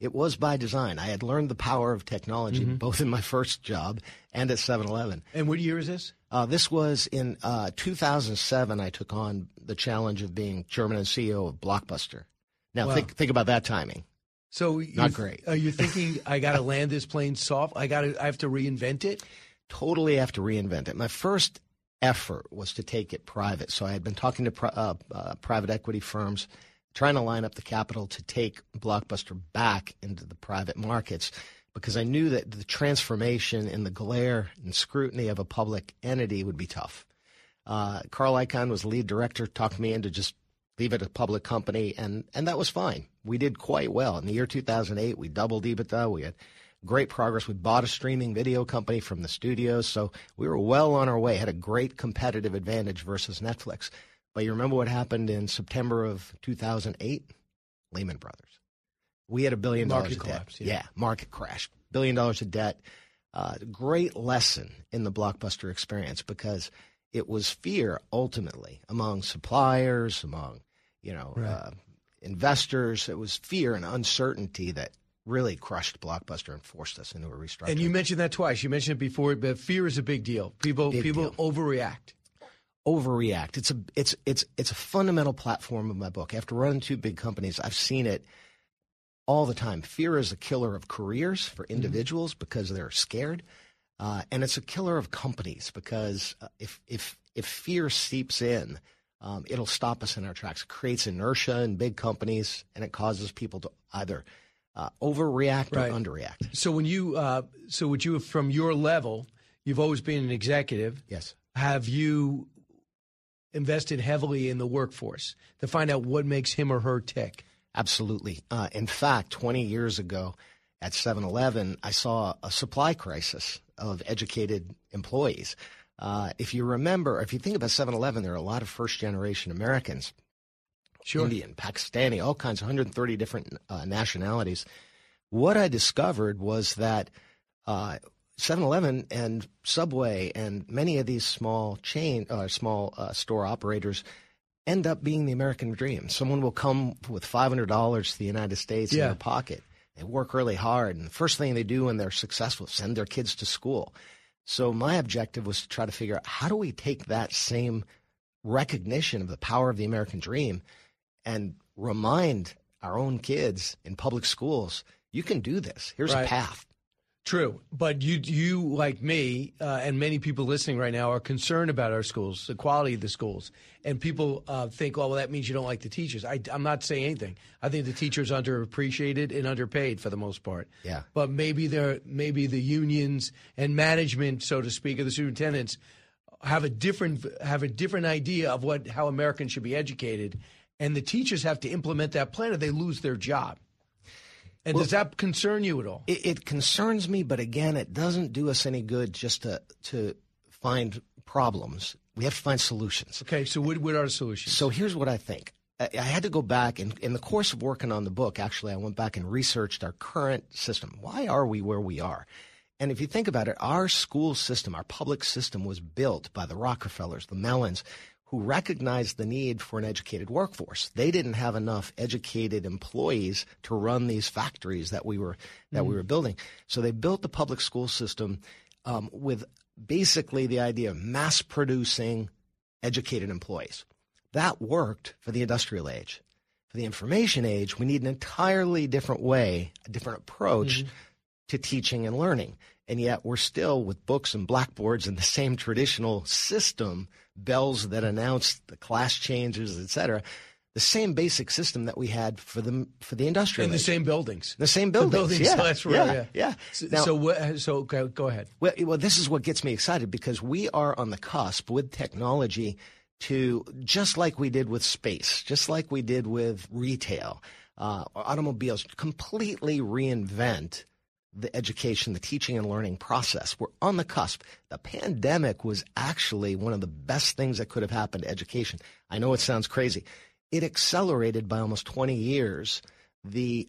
Speaker 16: It was by design. I had learned the power of technology both in my first job and at 7-Eleven.
Speaker 2: And what year is this?
Speaker 16: This was in 2007. I took on the challenge of being chairman and CEO of Blockbuster. Now,
Speaker 2: Wow.
Speaker 16: think about that timing.
Speaker 2: So
Speaker 16: Not great.
Speaker 2: Are you thinking I got to land this plane soft? I have to reinvent it?
Speaker 16: Totally have to reinvent it. My first effort was to take it private. So I had been talking to private equity firms, trying to line up the capital to take Blockbuster back into the private markets, because I knew that the transformation in the glare and scrutiny of a public entity would be tough. Carl Icahn was lead director, talked me into just leave it a public company, and that was fine. We did quite well. In the year 2008, we doubled EBITDA. We had great progress. We bought a streaming video company from the studios, so we were well on our way, had a great competitive advantage versus Netflix. But you remember what happened in September of 2008? Lehman Brothers. We had $1 billion
Speaker 2: Market
Speaker 16: of
Speaker 2: collapse,
Speaker 16: debt.
Speaker 2: yeah.
Speaker 16: Market crash. $1 billion of debt. Great lesson in the Blockbuster experience, because it was fear ultimately among suppliers, among investors. It was fear and uncertainty that really crushed Blockbuster and forced us into a restructuring.
Speaker 2: And you mentioned that twice. You mentioned it before, but fear is a big deal. People overreact.
Speaker 16: Overreact. It's a fundamental platform of my book. After running two big companies, I've seen it all the time. Fear is a killer of careers for individuals because they're scared, and it's a killer of companies because if fear seeps in, it'll stop us in our tracks. It creates inertia in big companies, and it causes people to either overreact or underreact.
Speaker 2: So when you, from your level, you've always been an executive.
Speaker 16: Yes.
Speaker 2: Have you invested heavily in the workforce to find out what makes him or her tick?
Speaker 16: Absolutely. In fact, 20 years ago at 7-Eleven, I saw a supply crisis of educated employees. If you think about 7-Eleven, there are a lot of first-generation Americans,
Speaker 2: sure.
Speaker 16: Indian, Pakistani, all kinds, 130 different nationalities. What I discovered was that 7-Eleven and Subway and many of these small store operators end up being the American dream. Someone will come with $500 to the United States in their pocket. They work really hard, and the first thing they do when they're successful is send their kids to school. So my objective was to try to figure out, how do we take that same recognition of the power of the American dream and remind our own kids in public schools, you can do this. Here's a path.
Speaker 2: True. But you like me, and many people listening right now, are concerned about our schools, the quality of the schools. And people think, oh, well, that means you don't like the teachers. I'm not saying anything. I think the teachers are underappreciated and underpaid for the most part.
Speaker 16: Yeah.
Speaker 2: But maybe the unions and management, so to speak, of the superintendents have a different idea of how Americans should be educated. And the teachers have to implement that plan or they lose their job. And does that concern you at all?
Speaker 16: It concerns me, but again, it doesn't do us any good just to find problems. We have to find solutions.
Speaker 2: Okay, so what are the solutions?
Speaker 16: So here's what I think. I had to go back, and in the course of working on the book, actually, I went back and researched our current system. Why are we where we are? And if you think about it, our school system, our public system was built by the Rockefellers, the Mellons, who recognized the need for an educated workforce. They didn't have enough educated employees to run these factories that we were building. So they built the public school system with basically the idea of mass producing educated employees. That worked for the industrial age. For the information age, we need an entirely different way, a different approach to teaching and learning. And yet we're still with books and blackboards and the same traditional system, bells that announce the class changes, et cetera, the same basic system that we had for the industrial age.
Speaker 2: The same buildings.
Speaker 16: The same buildings.
Speaker 2: The buildings,
Speaker 16: yeah.
Speaker 2: That's right.
Speaker 16: Yeah.
Speaker 2: Now, so go ahead.
Speaker 16: Well, this is what gets me excited, because we are on the cusp with technology to, just like we did with space, just like we did with retail, automobiles, completely reinvent the education, the teaching and learning process. We're on the cusp. The pandemic was actually one of the best things that could have happened to education. I know it sounds crazy. It accelerated by almost 20 years the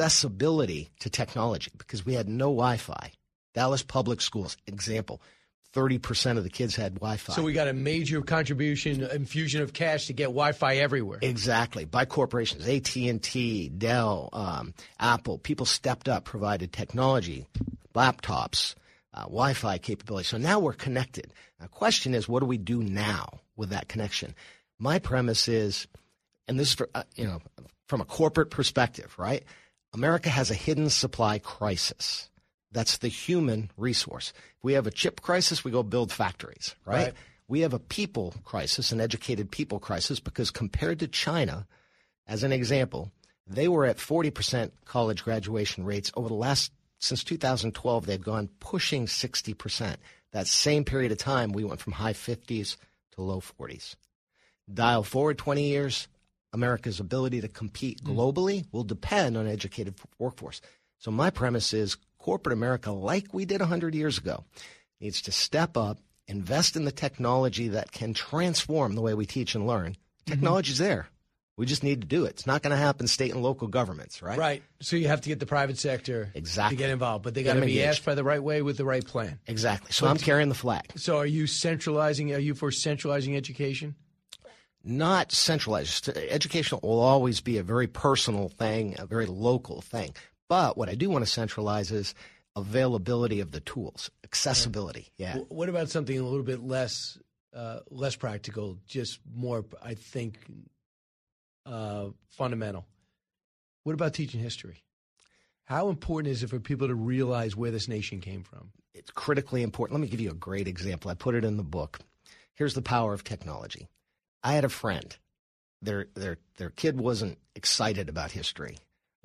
Speaker 16: accessibility to technology because we had no Wi-Fi. Dallas Public Schools, example, 30% of the kids had Wi-Fi.
Speaker 2: So we got a major contribution, infusion of cash to get Wi-Fi everywhere.
Speaker 16: Exactly. By corporations, AT&T, Dell, Apple. People stepped up, provided technology, laptops, Wi-Fi capability. So now we're connected. The question is, what do we do now with that connection? My premise is, and this is for, from a corporate perspective, right? America has a hidden supply crisis. That's the human resource. If we have a chip crisis, we go build factories, right? We have a people crisis, an educated people crisis, because compared to China, as an example, they were at 40% college graduation rates. Over the last, since 2012, they've gone pushing 60%. That same period of time, we went from high 50s to low 40s. Dial forward 20 years, America's ability to compete globally will depend on an educated workforce. So my premise is corporate America, like we did 100 years ago, needs to step up, invest in the technology that can transform the way we teach and learn. Technology's there. We just need to do it. It's not going to happen state and local governments, right?
Speaker 2: Right. So you have to get the private sector to get involved. But they got to be asked by the right way with the right plan.
Speaker 16: Exactly. So I'm carrying the flag.
Speaker 2: So are you centralizing? Are you for centralizing education?
Speaker 16: Not centralized. Education will always be a very personal thing, a very local thing. But what I do want to centralize is availability of the tools, accessibility. Yeah.
Speaker 2: What about something a little bit less practical, just more, I think, fundamental? What about teaching history? How important is it for people to realize where this nation came from?
Speaker 16: It's critically important. Let me give you a great example. I put it in the book. Here's the power of technology. I had a friend. Their kid wasn't excited about history.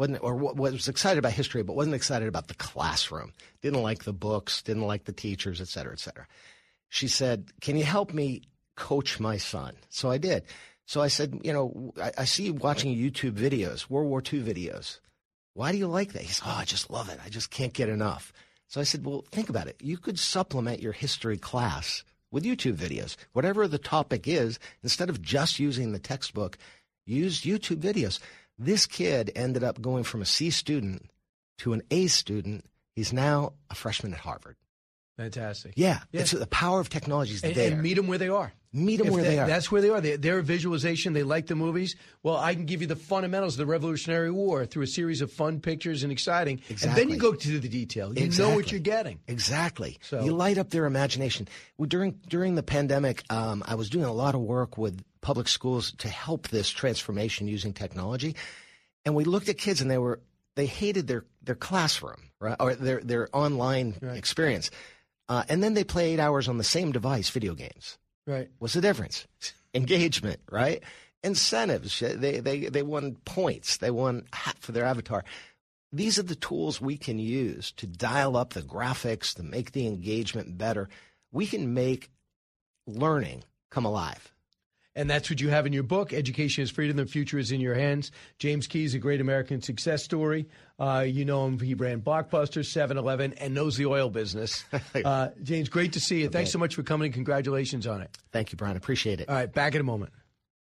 Speaker 16: Was excited about history, but wasn't excited about the classroom. Didn't like the books, didn't like the teachers, et cetera, et cetera. She said, "Can you help me coach my son?" So I did. So I said, I see you watching YouTube videos, World War II videos. Why do you like that? He said, I just love it. I just can't get enough. So I said, well, think about it. You could supplement your history class with YouTube videos. Whatever the topic is, instead of just using the textbook, use YouTube videos. This kid ended up going from a C student to an A student. He's now a freshman at Harvard.
Speaker 2: Fantastic.
Speaker 16: Yeah. It's the power of technology is there.
Speaker 2: And meet them where they are.
Speaker 16: Meet them where they are.
Speaker 2: That's where they are. Their visualization, they like the movies. Well, I can give you the fundamentals of the Revolutionary War through a series of fun pictures and exciting.
Speaker 16: Exactly.
Speaker 2: And then you go to the detail. You know what you're getting.
Speaker 16: Exactly.
Speaker 2: So
Speaker 16: you light up their imagination. During the pandemic, I was doing a lot of work with public schools to help this transformation using technology. And we looked at kids and they hated their classroom, right? Or their online experience. And then they play 8 hours on the same device, video games.
Speaker 2: Right.
Speaker 16: What's the difference? Engagement, right? Incentives. They won points. They won for their avatar. These are the tools we can use to dial up the graphics, to make the engagement better. We can make learning come alive.
Speaker 2: And that's what you have in your book, Education is Freedom, the Future is in Your Hands. James Keyes, a great American success story. You know him, he ran Blockbuster, 7-Eleven, and knows the oil business. James, great to see you. Thanks so much for coming, and congratulations on it.
Speaker 16: Thank you, Brian. Appreciate it.
Speaker 2: All right, back in a moment.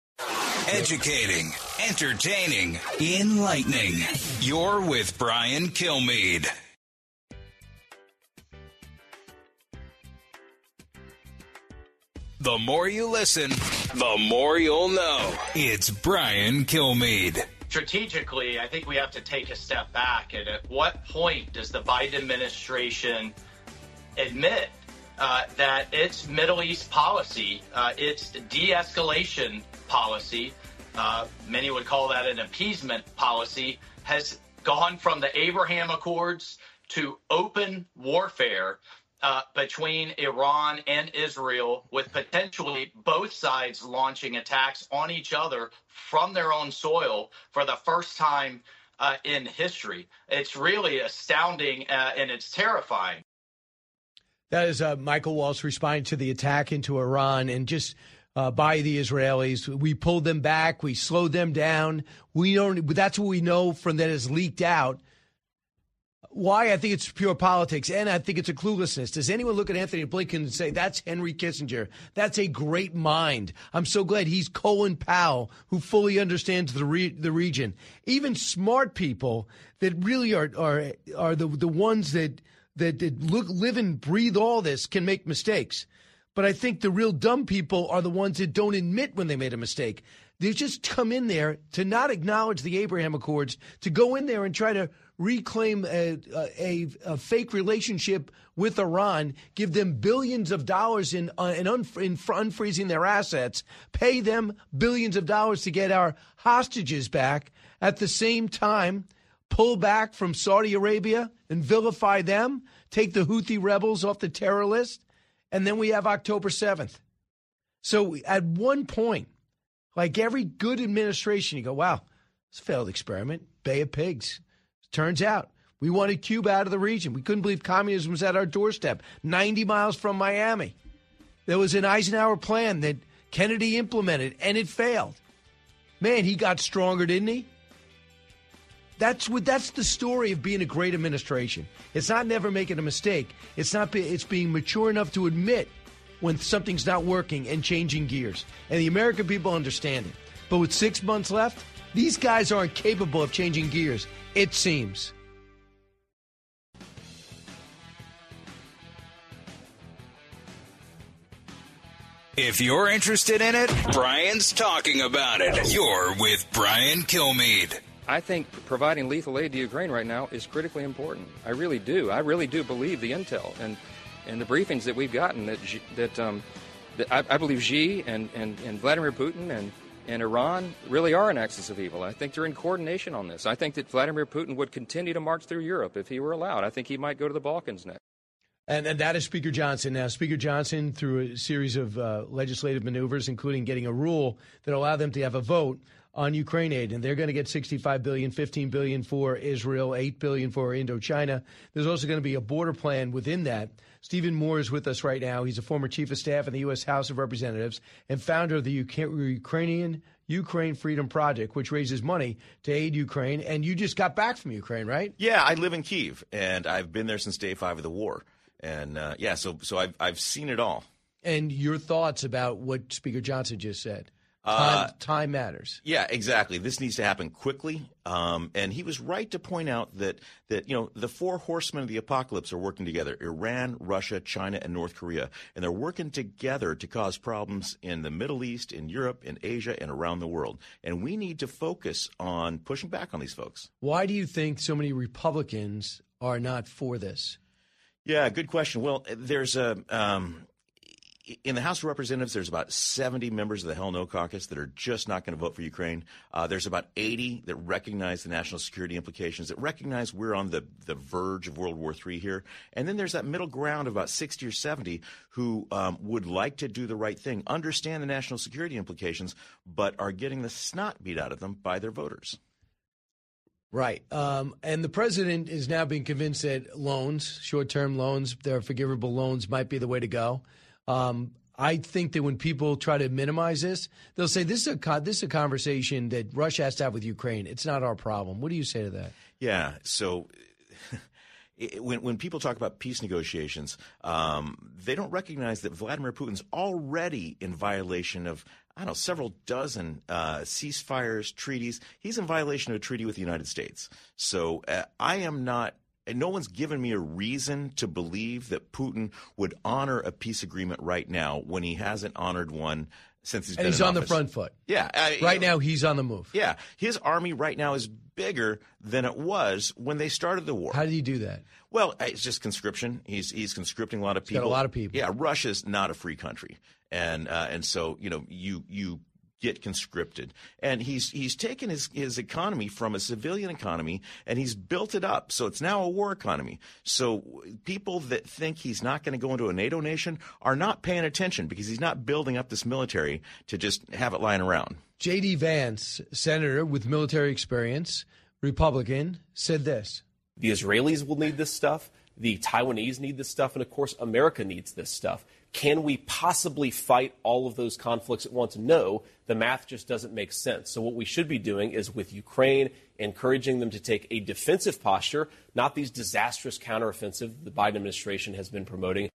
Speaker 1: Educating, entertaining, enlightening. You're with Brian Kilmeade. The more you listen, the more you'll know. It's Brian Kilmeade.
Speaker 12: Strategically, I think we have to take a step back. And at what point does the Biden administration admit that its Middle East policy, its de-escalation policy, many would call that an appeasement policy, has gone from the Abraham Accords to open warfare between Iran and Israel, with potentially both sides launching attacks on each other from their own soil for the first time in history. It's really astounding and it's terrifying.
Speaker 2: That is Michael Waltz responding to the attack into Iran and just by the Israelis. We pulled them back. We slowed them down. That's what we know from that has leaked out. Why? I think it's pure politics, and I think it's a cluelessness. Does anyone look at Anthony Blinken and say, that's Henry Kissinger? That's a great mind. I'm so glad he's Colin Powell, who fully understands the region. Even smart people that really are the ones that that live and breathe all this can make mistakes. But I think the real dumb people are the ones that don't admit when they made a mistake. They just come in there to not acknowledge the Abraham Accords, to go in there and try to reclaim a fake relationship with Iran, give them billions of dollars in unfreezing their assets, pay them billions of dollars to get our hostages back, at the same time pull back from Saudi Arabia and vilify them, take the Houthi rebels off the terror list, and then we have October 7th. So at one point, like every good administration, you go, wow, it's a failed experiment, Bay of Pigs. Turns out we wanted Cuba out of the region. We couldn't believe communism was at our doorstep, 90 miles from Miami. There was an Eisenhower plan that Kennedy implemented, and it failed. Man, he got stronger, didn't he? That's the story of being a great administration. It's not never making a mistake. It's being mature enough to admit when something's not working and changing gears. And the American people understand it. But with 6 months left, these guys aren't capable of changing gears, it seems.
Speaker 1: If you're interested in it, Brian's talking about it. You're with Brian Kilmeade.
Speaker 17: I think providing lethal aid to Ukraine right now is critically important. I really do. I really do believe the intel and the briefings that we've gotten that I believe Xi and Vladimir Putin and Iran really are an axis of evil. I think they're in coordination on this. I think that Vladimir Putin would continue to march through Europe if he were allowed. I think he might go to the Balkans next.
Speaker 2: And that is Speaker Johnson. Now, Speaker Johnson, through a series of legislative maneuvers, including getting a rule that allow them to have a vote on Ukraine aid, and they're going to get $65 billion, $15 billion for Israel, $8 billion for Indochina. There's also going to be a border plan within that. Stephen Moore is with us right now. He's a former chief of staff in the U.S. House of Representatives and founder of the Ukraine Freedom Project, which raises money to aid Ukraine. And you just got back from Ukraine, right?
Speaker 18: Yeah, I live in Kyiv, and I've been there since day 5 of the war. And, so I've seen it all.
Speaker 2: And your thoughts about what Speaker Johnson just said? Time matters.
Speaker 18: Yeah, exactly. This needs to happen quickly. And he was right to point out that the 4 horsemen of the apocalypse are working together: Iran, Russia, China, and North Korea. And they're working together to cause problems in the Middle East, in Europe, in Asia, and around the world. And we need to focus on pushing back on these folks.
Speaker 2: Why do you think so many Republicans are not for this?
Speaker 18: Yeah, good question. Well, there's in the House of Representatives, there's about 70 members of the Hell No Caucus that are just not going to vote for Ukraine. There's about 80 that recognize the national security implications, that recognize we're on the verge of World War III here. And then there's that middle ground of about 60 or 70 who would like to do the right thing, understand the national security implications, but are getting the snot beat out of them by their voters.
Speaker 2: Right. And the president is now being convinced that loans, short-term loans, their forgivable loans might be the way to go. I think that when people try to minimize this, they'll say this is a conversation that Russia has to have with Ukraine. It's not our problem. What do you say to that?
Speaker 18: Yeah. So when people talk about peace negotiations, they don't recognize that Vladimir Putin's already in violation of, several dozen ceasefires, treaties. He's in violation of a treaty with the United States. So I am not. And no one's given me a reason to believe that Putin would honor a peace agreement right now when he hasn't honored one since he's been in office.
Speaker 2: And he's on the front foot.
Speaker 18: Yeah.
Speaker 2: Right now, he's on the move.
Speaker 18: Yeah. His army right now is bigger than it was when they started the war.
Speaker 2: How did he do that?
Speaker 18: Well, it's just conscription. He's conscripting a lot of people.
Speaker 2: Got a lot of people.
Speaker 18: Yeah. Russia's not a free country. And so, you get conscripted. And he's taken his economy from a civilian economy and he's built it up. So it's now a war economy. So people that think he's not going to go into a NATO nation are not paying attention because he's not building up this military to just have it lying around.
Speaker 2: J.D. Vance, senator with military experience, Republican, said this.
Speaker 19: The Israelis will need this stuff. The Taiwanese need this stuff. And, of course, America needs this stuff. Can we possibly fight all of those conflicts at once? No, the math just doesn't make sense. So what we should be doing is with Ukraine, encouraging them to take a defensive posture, not these disastrous counteroffensive the Biden administration has been promoting.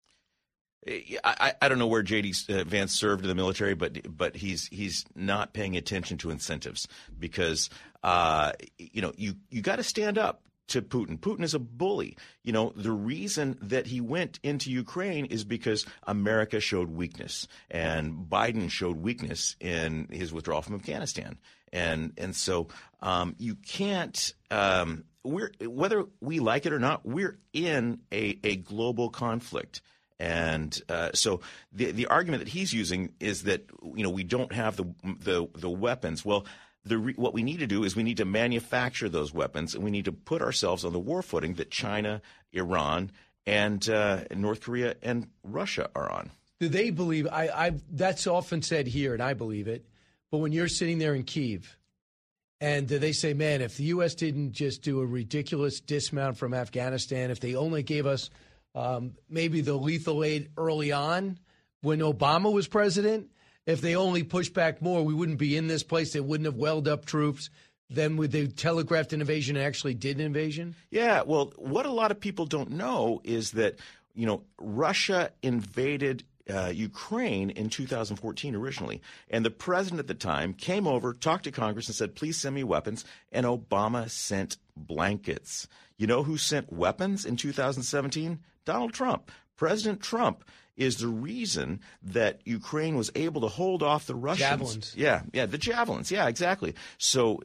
Speaker 18: I don't know where J.D. Vance served in the military, but he's not paying attention to incentives because, you got to stand up to Putin. Putin is a bully. You know, the reason that he went into Ukraine is because America showed weakness, and Biden showed weakness in his withdrawal from Afghanistan. And so you can't whether we like it or not, we're in a global conflict. And so the argument that he's using is that, you know, we don't have the weapons. Well, what we need to do is we need to manufacture those weapons, and we need to put ourselves on the war footing that China, Iran, and North Korea and Russia are on.
Speaker 2: Do they believe? That's often said here, and I believe it. But when you're sitting there in Kyiv, and they say, man, if the U.S. didn't just do a ridiculous dismount from Afghanistan, if they only gave us maybe the lethal aid early on when Obama was president, if they only pushed back more, we wouldn't be in this place. They wouldn't have welled up troops. Then would they telegraphed an invasion and actually did an invasion?
Speaker 18: Yeah, well, what a lot of people don't know is that, you know, Russia invaded Ukraine in 2014 originally. And the president at the time came over, talked to Congress and said, please send me weapons. And Obama sent blankets. You know who sent weapons in 2017? Donald Trump. President Trump is the reason that Ukraine was able to hold off the Russians.
Speaker 2: Javelins.
Speaker 18: Yeah, the javelins. Yeah, exactly. So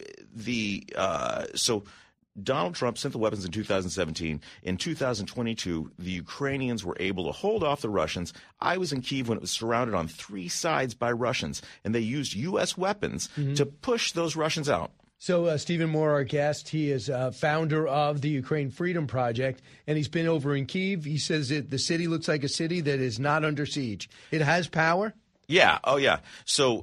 Speaker 18: so Donald Trump sent the weapons in 2017. In 2022, the Ukrainians were able to hold off the Russians. I was in Kyiv when it was surrounded on 3 sides by Russians, and they used U.S. weapons to push those Russians out.
Speaker 2: So Stephen Moore, our guest, he is founder of the Ukraine Freedom Project, and he's been over in Kyiv. He says that the city looks like a city that is not under siege. It has power?
Speaker 18: Yeah. Oh, yeah. So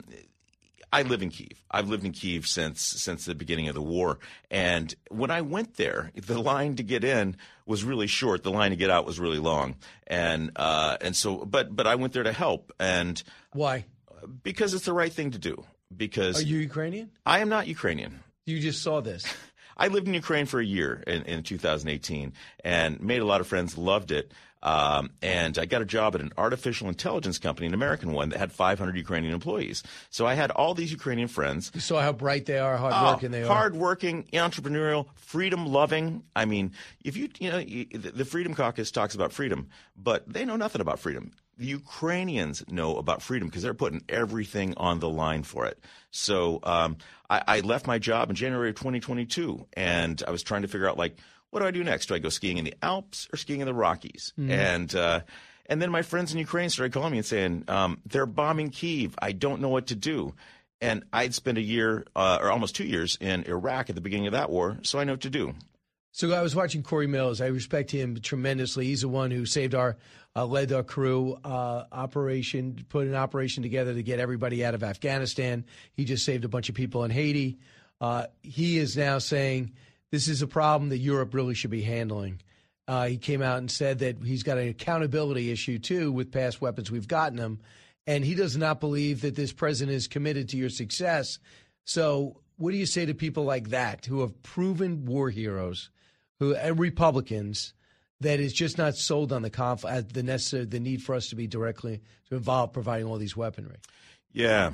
Speaker 18: I live in Kyiv. I've lived in Kyiv since the beginning of the war. And when I went there, the line to get in was really short. The line to get out was really long. And so, but I went there to help. And
Speaker 2: why?
Speaker 18: Because it's the right thing to do. Because
Speaker 2: are you Ukrainian?
Speaker 18: I am not Ukrainian.
Speaker 2: You just saw this.
Speaker 18: I lived in Ukraine for a year in 2018 and made a lot of friends, loved it. And I got a job at an artificial intelligence company, an American one, that had 500 Ukrainian employees. So I had all these Ukrainian friends.
Speaker 2: You saw how bright they are, hardworking they are.
Speaker 18: Hardworking, entrepreneurial, freedom-loving. I mean, if the Freedom Caucus talks about freedom, but they know nothing about freedom. The Ukrainians know about freedom because they're putting everything on the line for it. So I left my job in January of 2022, and I was trying to figure out, like, what do I do next? Do I go skiing in the Alps or skiing in the Rockies? And then my friends in Ukraine started calling me and saying, they're bombing Kyiv. I don't know what to do. And I'd spent a year or almost 2 years in Iraq at the beginning of that war, so I know what to do.
Speaker 2: So I was watching Corey Mills. I respect him tremendously. He's the one who saved led our crew operation, put an operation together to get everybody out of Afghanistan. He just saved a bunch of people in Haiti. He is now saying this is a problem that Europe really should be handling. He came out and said that he's got an accountability issue, too, with past weapons we've gotten him. And he does not believe that this president is committed to your success. So what do you say to people like that who have proven war heroes, Republicans, that is just not sold on the need for us to be directly involved providing all these weaponry?
Speaker 18: Yeah.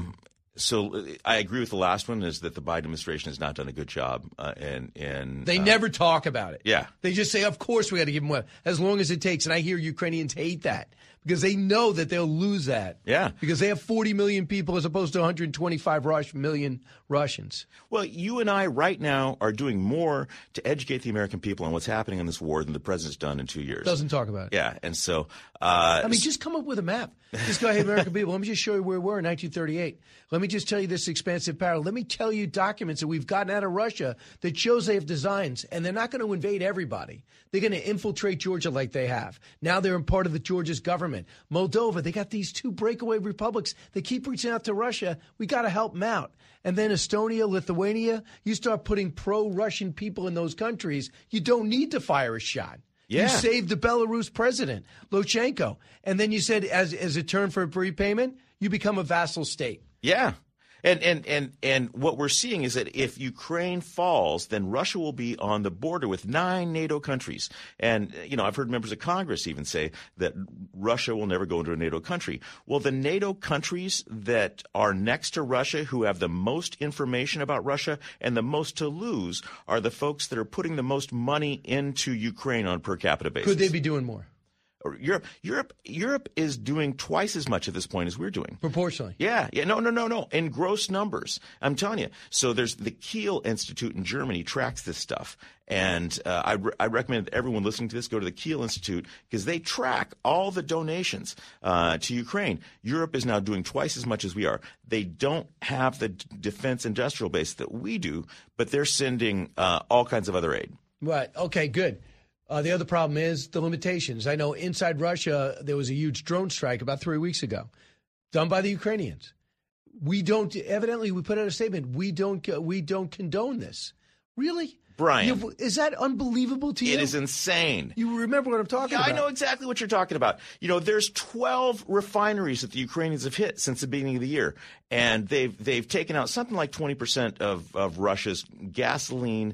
Speaker 18: So I agree with the last one, is that the Biden administration has not done a good job. They never talk about it. Yeah.
Speaker 2: They just say, of course we got to give them weapons, as long as it takes. And I hear Ukrainians hate that because they know that they'll lose that.
Speaker 18: Yeah.
Speaker 2: Because they have 40 million people as opposed to 125 million Russians.
Speaker 18: Well, you and I right now are doing more to educate the American people on what's happening in this war than the president's done in 2 years.
Speaker 2: Doesn't talk about it.
Speaker 18: Yeah. And so
Speaker 2: just come up with a map. Just go, hey, American people, let me just show you where we were in 1938. Let me just tell you this expansive power. Let me tell you documents that we've gotten out of Russia that shows they have designs, and they're not going to invade everybody. They're going to infiltrate Georgia like they have. Now they're in part of the Georgia's government. Moldova, they got these 2 breakaway republics. They keep reaching out to Russia. We got to help them out. And then Estonia, Lithuania, you start putting pro-Russian people in those countries, you don't need to fire a shot.
Speaker 18: Yeah.
Speaker 2: You saved the Belarus president, Lukashenko. And then you said, as a turn for repayment, you become a vassal state.
Speaker 18: Yeah. And what we're seeing is that if Ukraine falls, then Russia will be on the border with 9 NATO countries. And, I've heard members of Congress even say that Russia will never go into a NATO country. Well, the NATO countries that are next to Russia, who have the most information about Russia and the most to lose, are the folks that are putting the most money into Ukraine on a per capita basis.
Speaker 2: Could they be doing more?
Speaker 18: Europe is doing twice as much at this point as we're doing.
Speaker 2: Proportionally.
Speaker 18: Yeah. No. In gross numbers. I'm telling you. So there's the Kiel Institute in Germany tracks this stuff. And I recommend everyone listening to this go to the Kiel Institute because they track all the donations to Ukraine. Europe is now doing twice as much as we are. They don't have the defense industrial base that we do, but they're sending all kinds of other aid.
Speaker 2: Right. Okay, good. The other problem is the limitations. I know inside Russia, there was a huge drone strike about 3 weeks ago done by the Ukrainians. Evidently, we put out a statement. We don't condone this. Really?
Speaker 18: Brian.
Speaker 2: Is that unbelievable to you?
Speaker 18: It is insane.
Speaker 2: You remember what I'm talking about?
Speaker 18: I know exactly what you're talking about. There's 12 refineries that the Ukrainians have hit since the beginning of the year, and they've taken out something like 20% of Russia's gasoline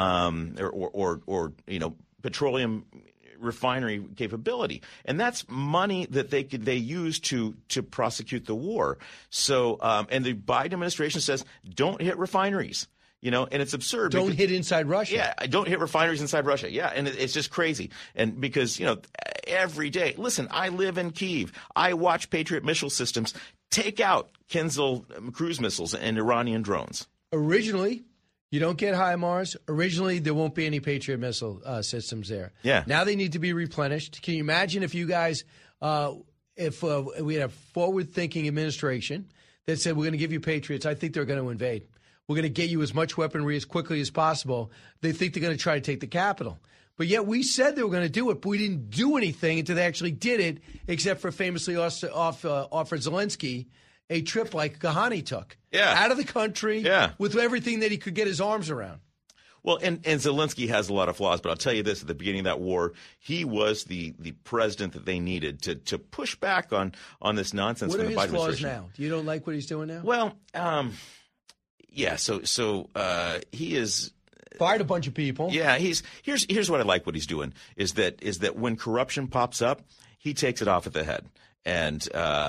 Speaker 18: or petroleum refinery capability, and that's money that they use to prosecute the war. So, and the Biden administration says don't hit refineries. And it's absurd.
Speaker 2: Don't hit inside Russia.
Speaker 18: Yeah, don't hit refineries inside Russia. Yeah, and it's just crazy. And because, every day, listen, I live in Kyiv. I watch Patriot missile systems take out Kinzhal cruise missiles and Iranian drones.
Speaker 2: Originally, you don't get HIMARS. Originally, there won't be any Patriot missile systems there.
Speaker 18: Yeah.
Speaker 2: Now they need to be replenished. Can you imagine if you guys, if we had a forward-thinking administration that said we're going to give you Patriots, I think they're going to invade. We're going to get you as much weaponry as quickly as possible. They think they're going to try to take the Capitol. But yet we said they were going to do it, but we didn't do anything until they actually did it, except for famously offered Zelensky a trip like Ghani took.
Speaker 18: Yeah.
Speaker 2: Out of the country.
Speaker 18: Yeah.
Speaker 2: With everything that he could get his arms around.
Speaker 18: Well, and Zelensky has a lot of flaws, but I'll tell you this, at the beginning of that war, he was the president that they needed to push back on this nonsense from the Biden administration.
Speaker 2: What are his flaws now? You don't like what he's doing now?
Speaker 18: Well, yeah, so he is
Speaker 2: fired a bunch of people.
Speaker 18: Yeah, here's what I like what he's doing is that when corruption pops up, he takes it off at the head. And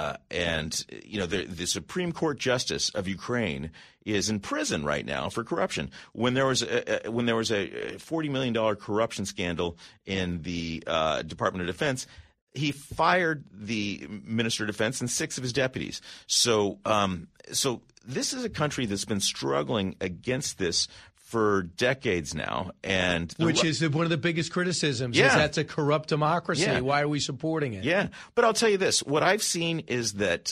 Speaker 18: the Supreme Court Justice of Ukraine is in prison right now for corruption. When there was a $40 million corruption scandal in the Department of Defense, he fired the Minister of Defense and 6 of his deputies. So this is a country that's been struggling against this for decades now, and
Speaker 2: which is one of the biggest criticisms.
Speaker 18: Yeah.
Speaker 2: Is that's a corrupt democracy.
Speaker 18: Yeah.
Speaker 2: Why are we supporting it?
Speaker 18: Yeah, but I'll tell you this: what I've seen is that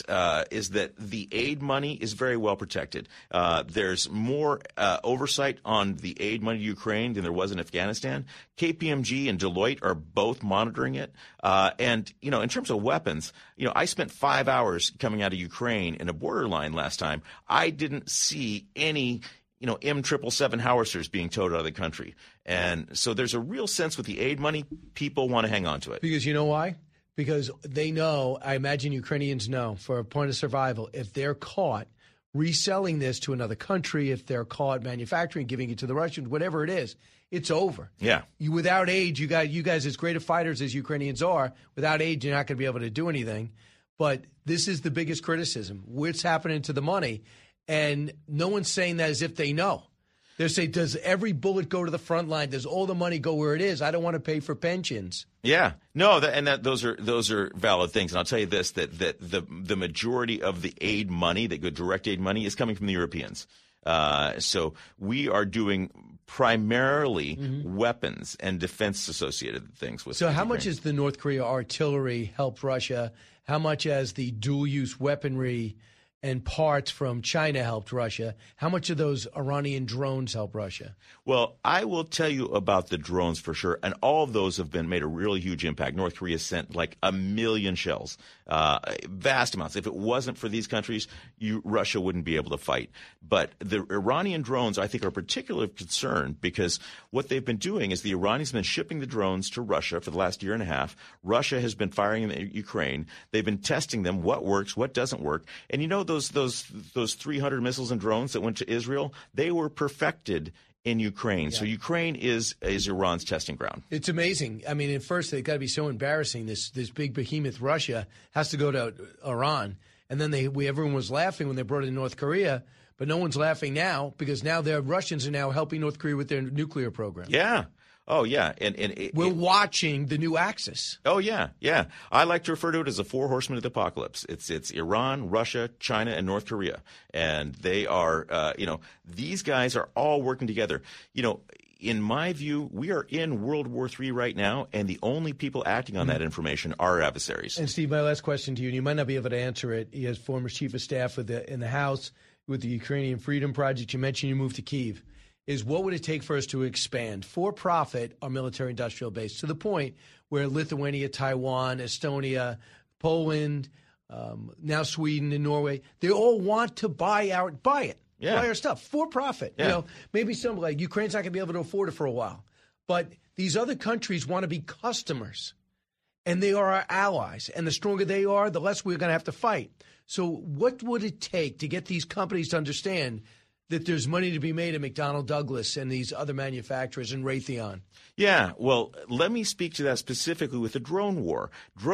Speaker 18: the aid money is very well protected. There's more oversight on the aid money to Ukraine than there was in Afghanistan. KPMG and Deloitte are both monitoring it. And in terms of weapons, I spent 5 hours coming out of Ukraine in a border line last time. I didn't see any M777 howitzers being towed out of the country. And so there's a real sense with the aid money, people want to hang on to it.
Speaker 2: Because you know why? Because they know, I imagine Ukrainians know, for a point of survival, if they're caught reselling this to another country, if they're caught manufacturing, giving it to the Russians, whatever it is, it's over.
Speaker 18: Yeah.
Speaker 2: Without aid, you guys, as great of fighters as Ukrainians are, without aid, you're not going to be able to do anything. But this is the biggest criticism. What's happening to the money? And no one's saying that as if they know. They're saying, does every bullet go to the front line? Does all the money go where it is? I don't want to pay for pensions.
Speaker 18: Yeah. No, those are valid things. And I'll tell you this, that the majority of the aid money, the good direct aid money, is coming from the Europeans. So we are doing primarily weapons and defense-associated things with.
Speaker 2: So how much has the North Korea artillery helped Russia? How much has the dual-use weaponry and parts from China helped Russia? How much of those Iranian drones help Russia?
Speaker 18: Well, I will tell you about the drones for sure, and all of those have made a really huge impact. North Korea sent like 1 million shells, vast amounts. If it wasn't for these countries, Russia wouldn't be able to fight. But the Iranian drones, I think, are particularly of concern because what they've been doing is the Iranians have been shipping the drones to Russia for the last year and a half. Russia has been firing them in Ukraine. They've been testing them, what works, what doesn't work. And those 300 missiles and drones that went to Israel, they were perfected in Ukraine. Yeah. So Ukraine is Iran's testing ground.
Speaker 2: It's amazing. I mean, at first, they've got to be so embarrassing. This big behemoth, Russia, has to go to Iran. And then everyone was laughing when they brought in North Korea, but no one's laughing now because now the Russians are now helping North Korea with their nuclear program.
Speaker 18: Yeah. Oh, yeah. And
Speaker 2: we're watching the new axis.
Speaker 18: Oh, yeah. Yeah. I like to refer to it as the four horsemen of the apocalypse. It's Iran, Russia, China, and North Korea. And they are, these guys are all working together. In my view, we are in World War III right now, and the only people acting on that information are our adversaries.
Speaker 2: And, Steve, my last question to you, and you might not be able to answer it. He has former chief of staff in the House with the Ukrainian Freedom Project. You mentioned you moved to Kyiv. Is what would it take for us to expand for profit our military-industrial base to the point where Lithuania, Taiwan, Estonia, Poland, now Sweden and Norway, they all want to buy it. Buy our stuff for profit.
Speaker 18: Yeah.
Speaker 2: Maybe some like Ukraine's not going to be able to afford it for a while, but these other countries want to be customers, and they are our allies. And the stronger they are, the less we're going to have to fight. So, what would it take to get these companies to understand that there's money to be made at McDonnell Douglas and these other manufacturers and Raytheon?
Speaker 18: Yeah, well, let me speak to that specifically with the drone war.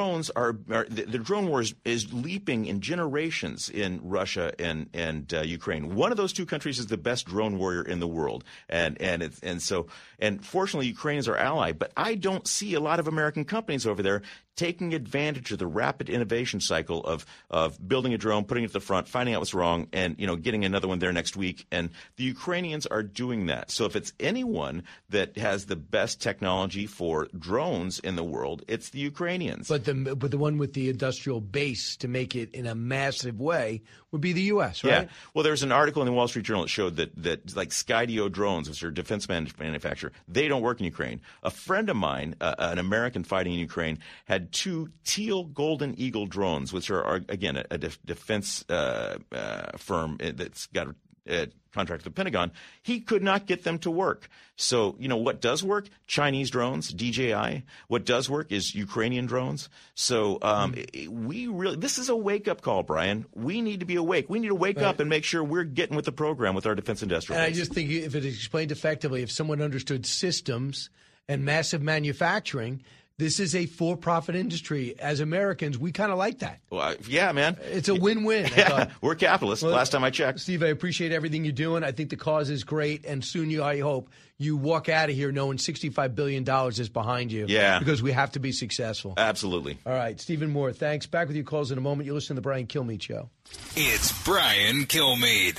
Speaker 18: The drone war is leaping in generations in Russia and Ukraine. One of those two countries is the best drone warrior in the world, and fortunately Ukraine is our ally. But I don't see a lot of American companies over there taking advantage of the rapid innovation cycle of building a drone, putting it at the front, finding out what's wrong, and getting another one there next week. And the Ukrainians are doing that. So if it's anyone that has the best technology for drones in the world, it's the Ukrainians.
Speaker 2: But the one with the industrial base to make it in a massive way would be the U.S., right?
Speaker 18: Yeah. Well, there's an article in the Wall Street Journal that showed that like Skydio drones, which are a defense manufacturer, they don't work in Ukraine. A friend of mine, an American fighting in Ukraine, had 2 Teal Golden Eagle drones, which are again, a defense firm that's got a contract with the Pentagon. He could not get them to work. So, what does work? Chinese drones, DJI. What does work is Ukrainian drones. So, this is a wake-up call, Brian. We need to be awake. We need to wake up and make sure we're getting with the program with our defense industrial base.
Speaker 2: And I just think if it is explained effectively, if someone understood systems and massive manufacturing, this is a for-profit industry. As Americans, we kind of like that.
Speaker 18: Well, yeah, man.
Speaker 2: It's a win-win.
Speaker 18: Yeah, we're capitalists. Well, last time I checked.
Speaker 2: Steve, I appreciate everything you're doing. I think the cause is great. And soon, I hope, you walk out of here knowing $65 billion is behind you.
Speaker 18: Yeah.
Speaker 2: Because we have to be successful.
Speaker 18: Absolutely.
Speaker 2: All right, Stephen Moore, thanks. Back with your calls in a moment. You listen to the Brian Kilmeade Show.
Speaker 1: It's Brian Kilmeade.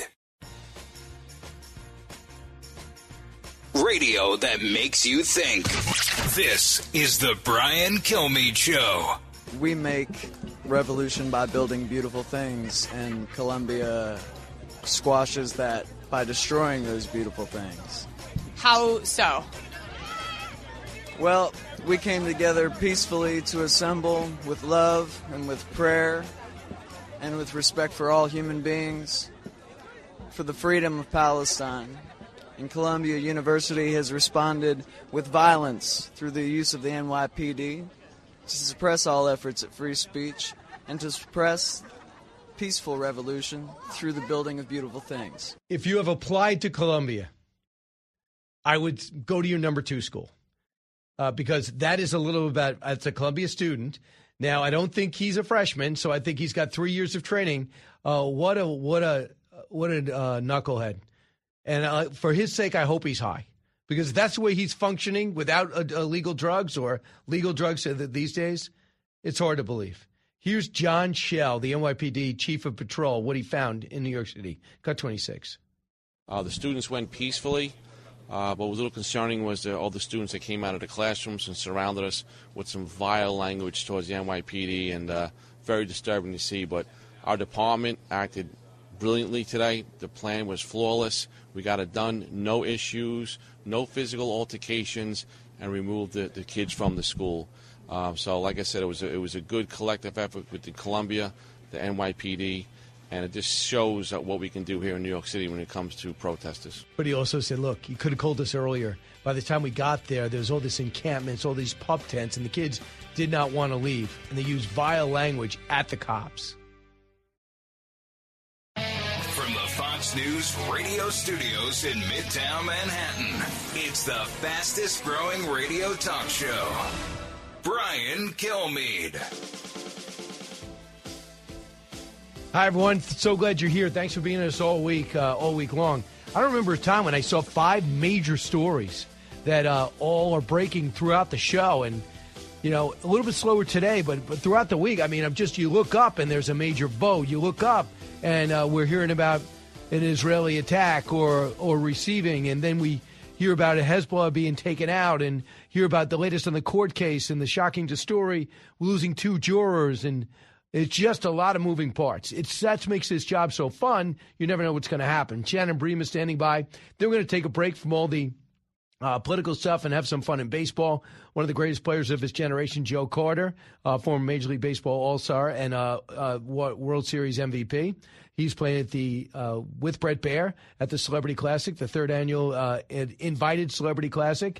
Speaker 1: Radio that makes you think. This is the Brian Kilmeade Show.
Speaker 10: We make revolution by building beautiful things, and Colombia squashes that by destroying those beautiful things.
Speaker 9: How so?
Speaker 10: Well, we came together peacefully to assemble with love and with prayer and with respect for all human beings for the freedom of Palestine. And Columbia University has responded with violence through the use of the NYPD to suppress all efforts at free speech and to suppress peaceful revolution through the building of beautiful things.
Speaker 2: If you have applied to Columbia, I would go to your number 2 school because that is a little about, it's a Columbia student. Now, I don't think he's a freshman, so I think he's got 3 years of training. What a knucklehead. And for his sake, I hope he's high because that's the way he's functioning without illegal drugs or legal drugs these days. It's hard to believe. Here's John Schell, the NYPD chief of patrol, what he found in New York City. Cut 26.
Speaker 20: The students went peacefully. What was a little concerning was all the students that came out of the classrooms and surrounded us with some vile language towards the NYPD, and very disturbing to see. But our department acted brilliantly today. The plan was flawless. We got it done. No issues, no physical altercations, and removed the kids from the school. So, like I said, it was a good collective effort with the Columbia, the NYPD, and it just shows what we can do here in New York City when it comes to protesters.
Speaker 2: But he also said, look, you could have called us earlier. By the time we got there was all this encampments, all these pup tents, and the kids did not want to leave. And they used vile language at the cops.
Speaker 1: Fox News radio studios in Midtown Manhattan. It's the fastest growing radio talk show. Brian Kilmeade.
Speaker 2: Hi, everyone. So glad you're here. Thanks for being with us all week long. I don't remember a time when I saw 5 major stories that all are breaking throughout the show. And, you know, a little bit slower today, but throughout the week, I mean, you look up and there's a major vote. You look up and we're hearing about an Israeli attack or receiving, and then we hear about a Hezbollah being taken out and hear about the latest on the court case and the shocking story, losing 2 jurors, and it's just a lot of moving parts. That makes this job so fun. You never know what's going to happen. Shannon Bream is standing by. Then we're going to take a break from all the political stuff and have some fun in baseball. One of the greatest players of his generation, Joe Carter, former Major League Baseball All-Star and World Series MVP. He's playing at with Brett Baer at the Celebrity Classic, the 3rd annual invited Celebrity Classic.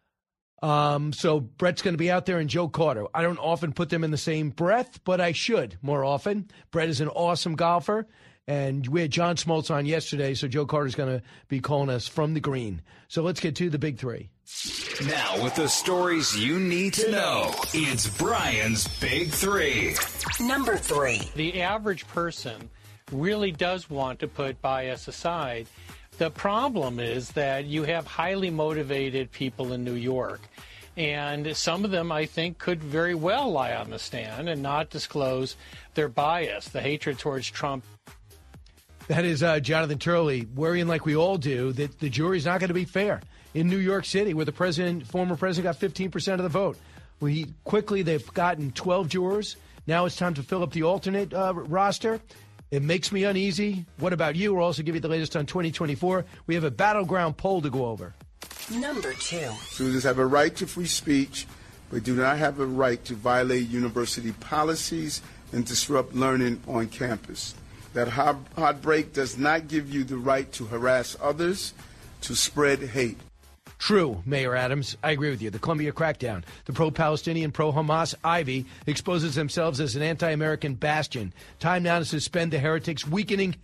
Speaker 2: So Brett's going to be out there and Joe Carter. I don't often put them in the same breath, but I should more often. Brett is an awesome golfer. And we had John Smoltz on yesterday, so Joe Carter's going to be calling us from the green. So let's get to the big 3.
Speaker 1: Now with the stories you need to know, it's Brian's Big 3.
Speaker 3: Number 3.
Speaker 4: The average person really does want to put bias aside. The problem is that you have highly motivated people in New York. And some of them, I think, could very well lie on the stand and not disclose their bias, the hatred towards Trump.
Speaker 2: That is Jonathan Turley worrying, like we all do, that the jury's not going to be fair in New York City, where the former president got 15% of the vote. They've gotten 12 jurors. Now it's time to fill up the alternate roster. It makes me uneasy. What about you? We'll also give you the latest on 2024. We have a battleground poll to go over.
Speaker 3: Number 2.
Speaker 5: Students have a right to free speech, but do not have a right to violate university policies and disrupt learning on campus. That hot break does not give you the right to harass others, to spread hate.
Speaker 2: True, Mayor Adams. I agree with you. The Columbia crackdown, the pro-Palestinian, pro-Hamas Ivy exposes themselves as an anti-American bastion. Time now to suspend the heretics, wreaking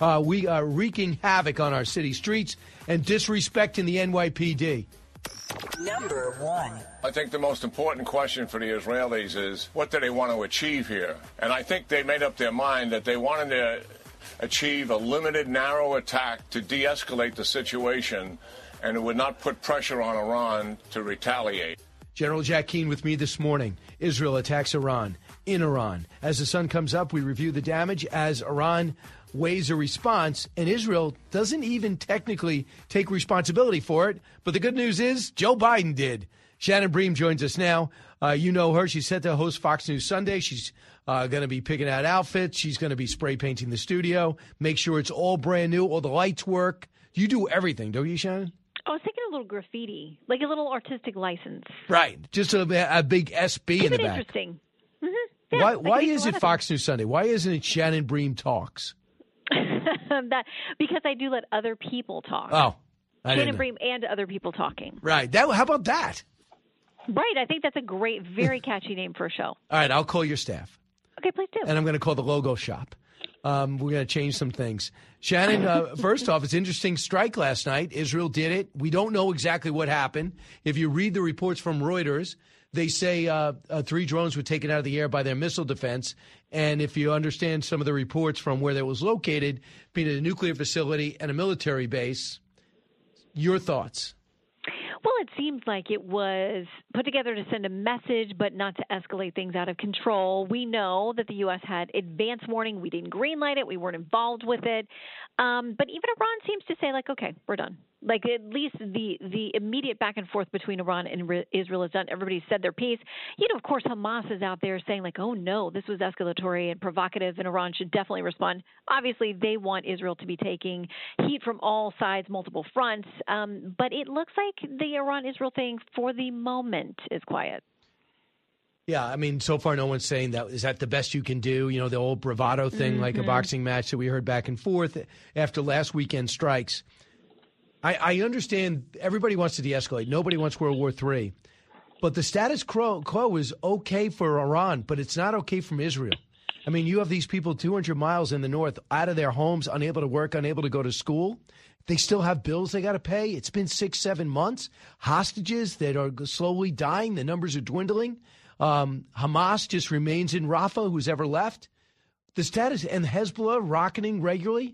Speaker 2: havoc on our city streets and disrespecting the NYPD.
Speaker 3: Number 1.
Speaker 6: I think the most important question for the Israelis is, what do they want to achieve here? And I think they made up their mind that they wanted to achieve a limited, narrow attack to de-escalate the situation, and it would not put pressure on Iran to retaliate.
Speaker 2: General Jack Keane with me this morning. Israel attacks Iran in Iran. As the sun comes up, we review the damage as Iran weighs a response, and Israel doesn't even technically take responsibility for it. But the good news is Joe Biden did. Shannon Bream joins us now. You know her. She's set to host Fox News Sunday. She's going to be picking out outfits. She's going to be spray painting the studio, make sure it's all brand new, all the lights work. You do everything, don't you, Shannon?
Speaker 21: I was thinking a little graffiti, like a little artistic license.
Speaker 2: Right. Just a big SB in the back.
Speaker 21: Interesting. Mm-hmm. Yeah,
Speaker 2: why is it Fox News Sunday? Why isn't it Shannon Bream Talks?
Speaker 21: Because I do let other people talk.
Speaker 2: Oh,
Speaker 21: Shannon Bream and other people talking.
Speaker 2: Right. How about that?
Speaker 21: Right. I think that's a great, very catchy name for a show.
Speaker 2: All right. I'll call your staff.
Speaker 21: Okay, please do.
Speaker 2: And I'm going to call the logo shop. We're going to change some things. Shannon, first off, it's an interesting strike last night. Israel did it. We don't know exactly what happened. If you read the reports from Reuters, they say 3 drones were taken out of the air by their missile defense. And if you understand some of the reports from where that was located, being at a nuclear facility and a military base, your thoughts?
Speaker 21: Well, it seems like it was put together to send a message, but not to escalate things out of control. We know that the U.S. had advance warning. We didn't greenlight it. We weren't involved with it. But even Iran seems to say, like, okay, we're done. Like, at least the immediate back and forth between Iran and Israel is done. Everybody said their piece. You know, of course, Hamas is out there saying, like, oh, no, this was escalatory and provocative, and Iran should definitely respond. Obviously, they want Israel to be taking heat from all sides, multiple fronts. But it looks like the Iran-Israel thing, for the moment, is quiet.
Speaker 2: Yeah, I mean, so far no one's saying that. Is that the best you can do? You know, the old bravado thing, like a boxing match that we heard back and forth after last weekend's strikes. I understand everybody wants to de-escalate. Nobody wants World War III. But the status quo is okay for Iran, but it's not okay from Israel. I mean, you have these people 200 miles in the north, out of their homes, unable to work, unable to go to school. They still have bills they got to pay. It's been 6-7 months. Hostages that are slowly dying. The numbers are dwindling. Hamas just remains in Rafah, who's ever left. The status, and Hezbollah rocketing regularly.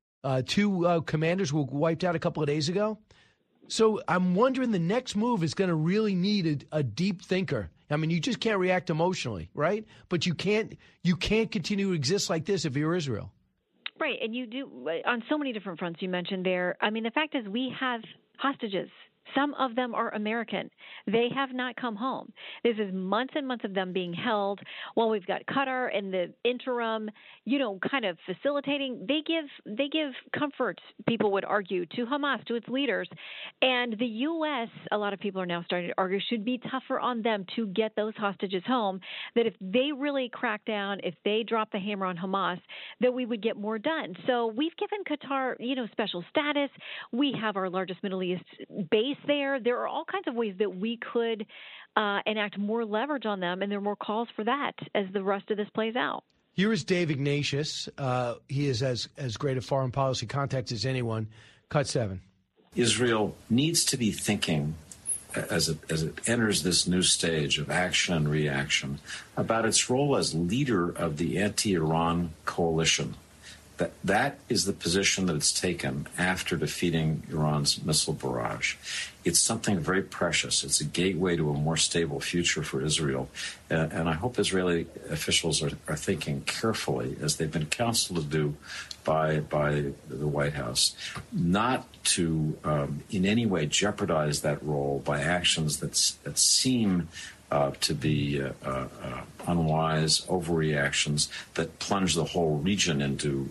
Speaker 2: 2 commanders were wiped out a couple of days ago. So I'm wondering the next move is going to really need a deep thinker. I mean, you just can't react emotionally, right? But you can't continue to exist like this if you're Israel.
Speaker 21: Right, and you do on so many different fronts you mentioned there. I mean, the fact is we have hostages. Some of them are American. They have not come home. This is months and months of them being held while we've got Qatar in the interim, kind of facilitating. They give comfort, people would argue, to Hamas, to its leaders. And the U.S., a lot of people are now starting to argue, should be tougher on them to get those hostages home, that if they really crack down, if they drop the hammer on Hamas, that we would get more done. So we've given Qatar, special status. We have our largest Middle East base there. There are all kinds of ways that we could enact more leverage on them, and there are more calls for that as the rest of this plays out.
Speaker 2: Here is Dave Ignatius. He is as great a foreign policy contact as anyone. Cut 7.
Speaker 8: Israel needs to be thinking, as it enters this new stage of action and reaction, about its role as leader of the anti-Iran coalition. That is the position that it's taken after defeating Iran's missile barrage. It's something very precious. It's a gateway to a more stable future for Israel. And I hope Israeli officials are thinking carefully, as they've been counseled to do by the White House, not to in any way jeopardize that role by actions that seem to be unwise overreactions that plunge the whole region into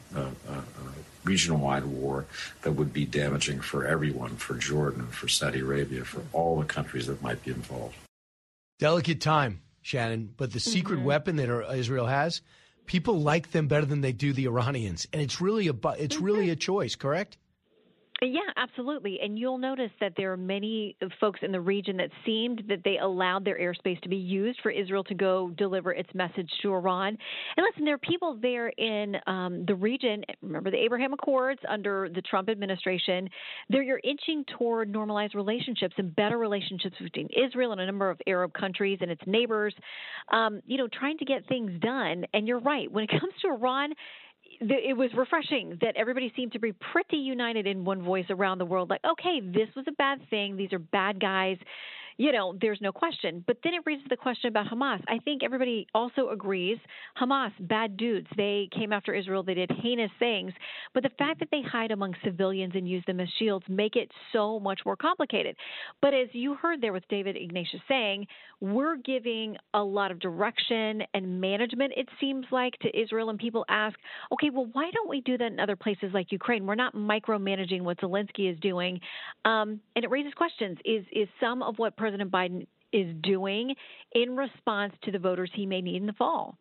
Speaker 8: region-wide war that would be damaging for everyone, for Jordan, for Saudi Arabia, for all the countries that might be involved.
Speaker 2: Delicate time, Shannon, but the secret weapon that Israel has, people like them better than they do the Iranians, and it's really a choice, correct?
Speaker 21: Yeah, absolutely. And you'll notice that there are many folks in the region that seemed that they allowed their airspace to be used for Israel to go deliver its message to Iran. And listen, there are people there in the region. Remember the Abraham Accords under the Trump administration. You're inching toward normalized relationships and better relationships between Israel and a number of Arab countries and its neighbors, trying to get things done. And you're right. When it comes to Iran, it was refreshing that everybody seemed to be pretty united in one voice around the world. Like, okay, this was a bad thing. These are bad guys. There's no question. But then it raises the question about Hamas. I think everybody also agrees Hamas, bad dudes. They came after Israel. They did heinous things. But the fact that they hide among civilians and use them as shields make it so much more complicated. But as you heard there with David Ignatius saying, we're giving a lot of direction and management, it seems like, to Israel. And people ask, okay, well, why don't we do that in other places like Ukraine? We're not micromanaging what Zelensky is doing. And it raises questions. Is some of what President Biden is doing in response to the voters he may need in the fall?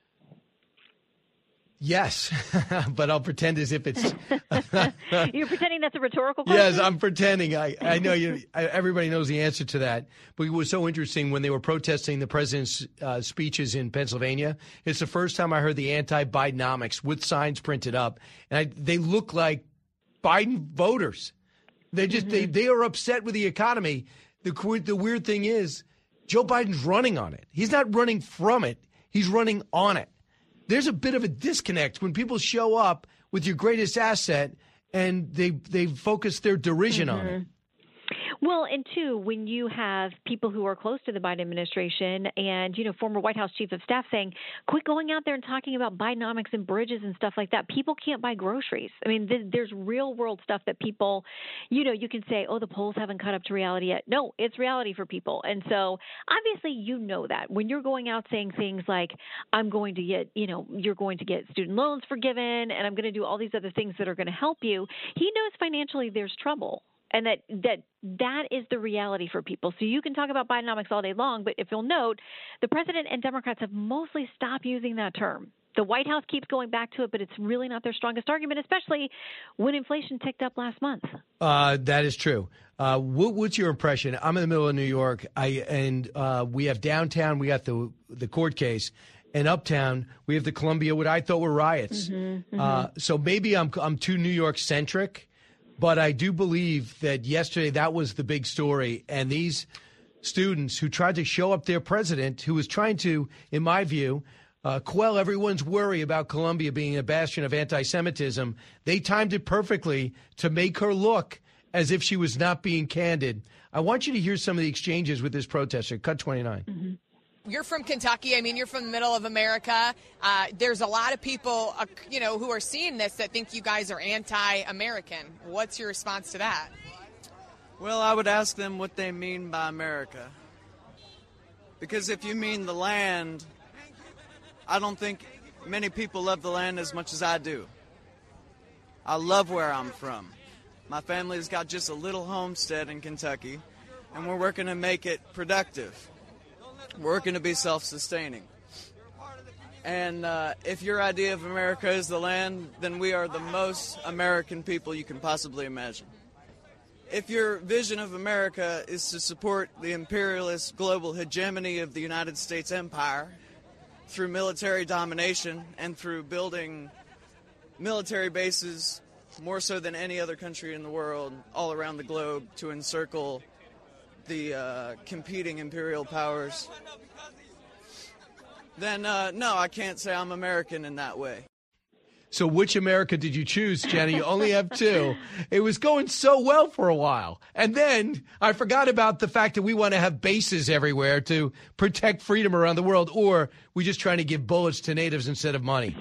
Speaker 2: Yes, but I'll pretend as if it's...
Speaker 21: You're pretending that's a rhetorical question?
Speaker 2: Yes, I'm pretending. I know everybody knows the answer to that. But it was so interesting when they were protesting the president's speeches in Pennsylvania. It's the first time I heard the anti-Bidenomics with signs printed up. And they look like Biden voters. They just they are upset with the economy. The weird thing is Joe Biden's running on it. He's not running from it. He's running on it. There's a bit of a disconnect when people show up with your greatest asset and they focus their derision on it.
Speaker 21: Well, and two, when you have people who are close to the Biden administration and, former White House chief of staff saying, quit going out there and talking about Bidenomics and bridges and stuff like that. People can't buy groceries. I mean, there's real world stuff that people, you can say, oh, the polls haven't caught up to reality yet. No, it's reality for people. And so obviously, that when you're going out saying things like, I'm going to get, you're going to get student loans forgiven and I'm going to do all these other things that are going to help you. He knows financially there's trouble. And that is the reality for people. So you can talk about Bidenomics all day long, but if you'll note, the president and Democrats have mostly stopped using that term. The White House keeps going back to it, but it's really not their strongest argument, especially when inflation ticked up last month.
Speaker 2: That is true. What's your impression? I'm in the middle of New York, and we have downtown. We got the court case, and Uptown, we have the Columbia, what I thought were riots. So maybe I'm too New York centric, but I do believe that yesterday that was the big story. And these students who tried to show up their president, who was trying to, in my view, quell everyone's worry about Columbia being a bastion of anti-Semitism, they timed it perfectly to make her look as if she was not being candid. I want you to hear some of the exchanges with this protester. Cut 29.
Speaker 9: You're from Kentucky. I mean, you're from the middle of America. There's a lot of people, who are seeing this that think you guys are anti-American. What's your response to that?
Speaker 10: Well, I would ask them what they mean by America. Because if you mean the land, I don't think many people love the land as much as I do. I love where I'm from. My family's got just a little homestead in Kentucky, and we're working to make it productive. We're working to be self-sustaining. And if your idea of America is the land, then we are the most American people you can possibly imagine. If your vision of America is to support the imperialist global hegemony of the United States empire through military domination and through building military bases more so than any other country in the world all around the globe to encircle the competing imperial powers, then no, I can't say I'm American in that way.
Speaker 2: So which America did you choose, Jenny? You only have two. It was going so well for a while. And then I forgot about the fact that we want to have bases everywhere to protect freedom around the world, or we just trying to give bullets to natives instead of money.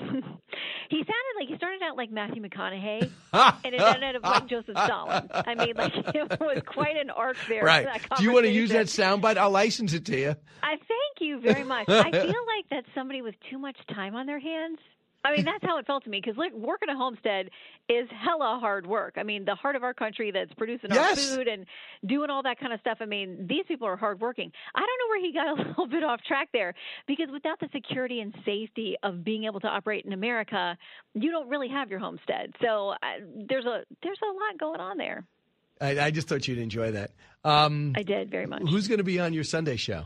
Speaker 21: He started out like Matthew McConaughey, and it ended up like Joseph Stalin. I mean, it was quite an arc there.
Speaker 2: Right. Do you want to use that soundbite? I'll license it to you.
Speaker 21: I thank you very much. I feel like that's somebody with too much time on their hands. I mean, that's how it felt to me, because working a homestead is hella hard work. I mean, the heart of our country that's producing our food and doing all that kind of stuff. I mean, these people are hardworking. I don't know where he got a little bit off track there, because without the security and safety of being able to operate in America, you don't really have your homestead. So there's a lot going on there.
Speaker 2: I just thought you'd enjoy that.
Speaker 21: I did very much.
Speaker 2: Who's going to be on your Sunday show?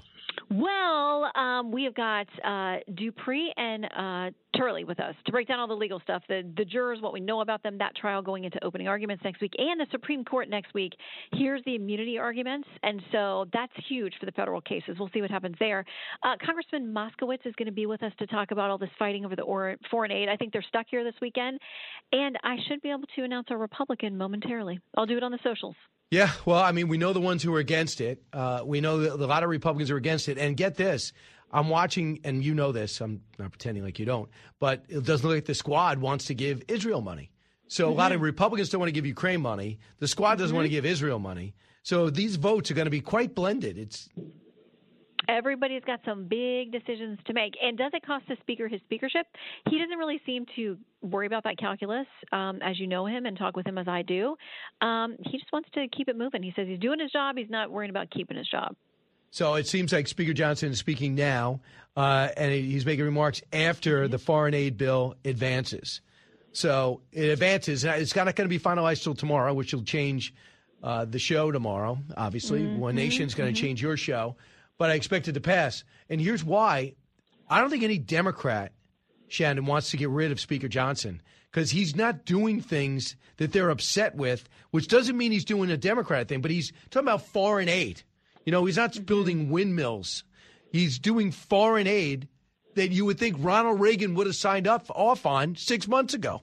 Speaker 21: Well, we have got Dupree and Turley with us to break down all the legal stuff, the jurors, what we know about them, that trial going into opening arguments next week, and the Supreme Court next week. Here's the immunity arguments, and so that's huge for the federal cases. We'll see what happens there. Congressman Moskowitz is going to be with us to talk about all this fighting over the foreign aid. I think they're stuck here this weekend, and I should be able to announce a Republican momentarily. I'll do it on the socials.
Speaker 2: Yeah, well, I mean, we know the ones who are against it. We know that a lot of Republicans are against it. And get this, I'm watching, and you know this, I'm not pretending like you don't, but it does look like the Squad wants to give Israel money. So a lot of Republicans don't want to give Ukraine money. The Squad doesn't want to give Israel money. So these votes are going to be quite blended.
Speaker 21: Everybody's got some big decisions to make. And does it cost the speaker his speakership? He doesn't really seem to worry about that calculus, as you know him and talk with him as I do. He just wants to keep it moving. He says he's doing his job. He's not worrying about keeping his job.
Speaker 2: So it seems like Speaker Johnson is speaking now, and he's making remarks after the foreign aid bill advances. So it advances. It's not going to be finalized till tomorrow, which will change the show tomorrow, obviously. One Nation's going to change your show. But I expect it to pass. And here's why. I don't think any Democrat, Shannon, wants to get rid of Speaker Johnson, because he's not doing things that they're upset with, which doesn't mean he's doing a Democrat thing, but he's talking about foreign aid. You know, he's not building windmills. He's doing foreign aid that you would think Ronald Reagan would have signed off on 6 months ago.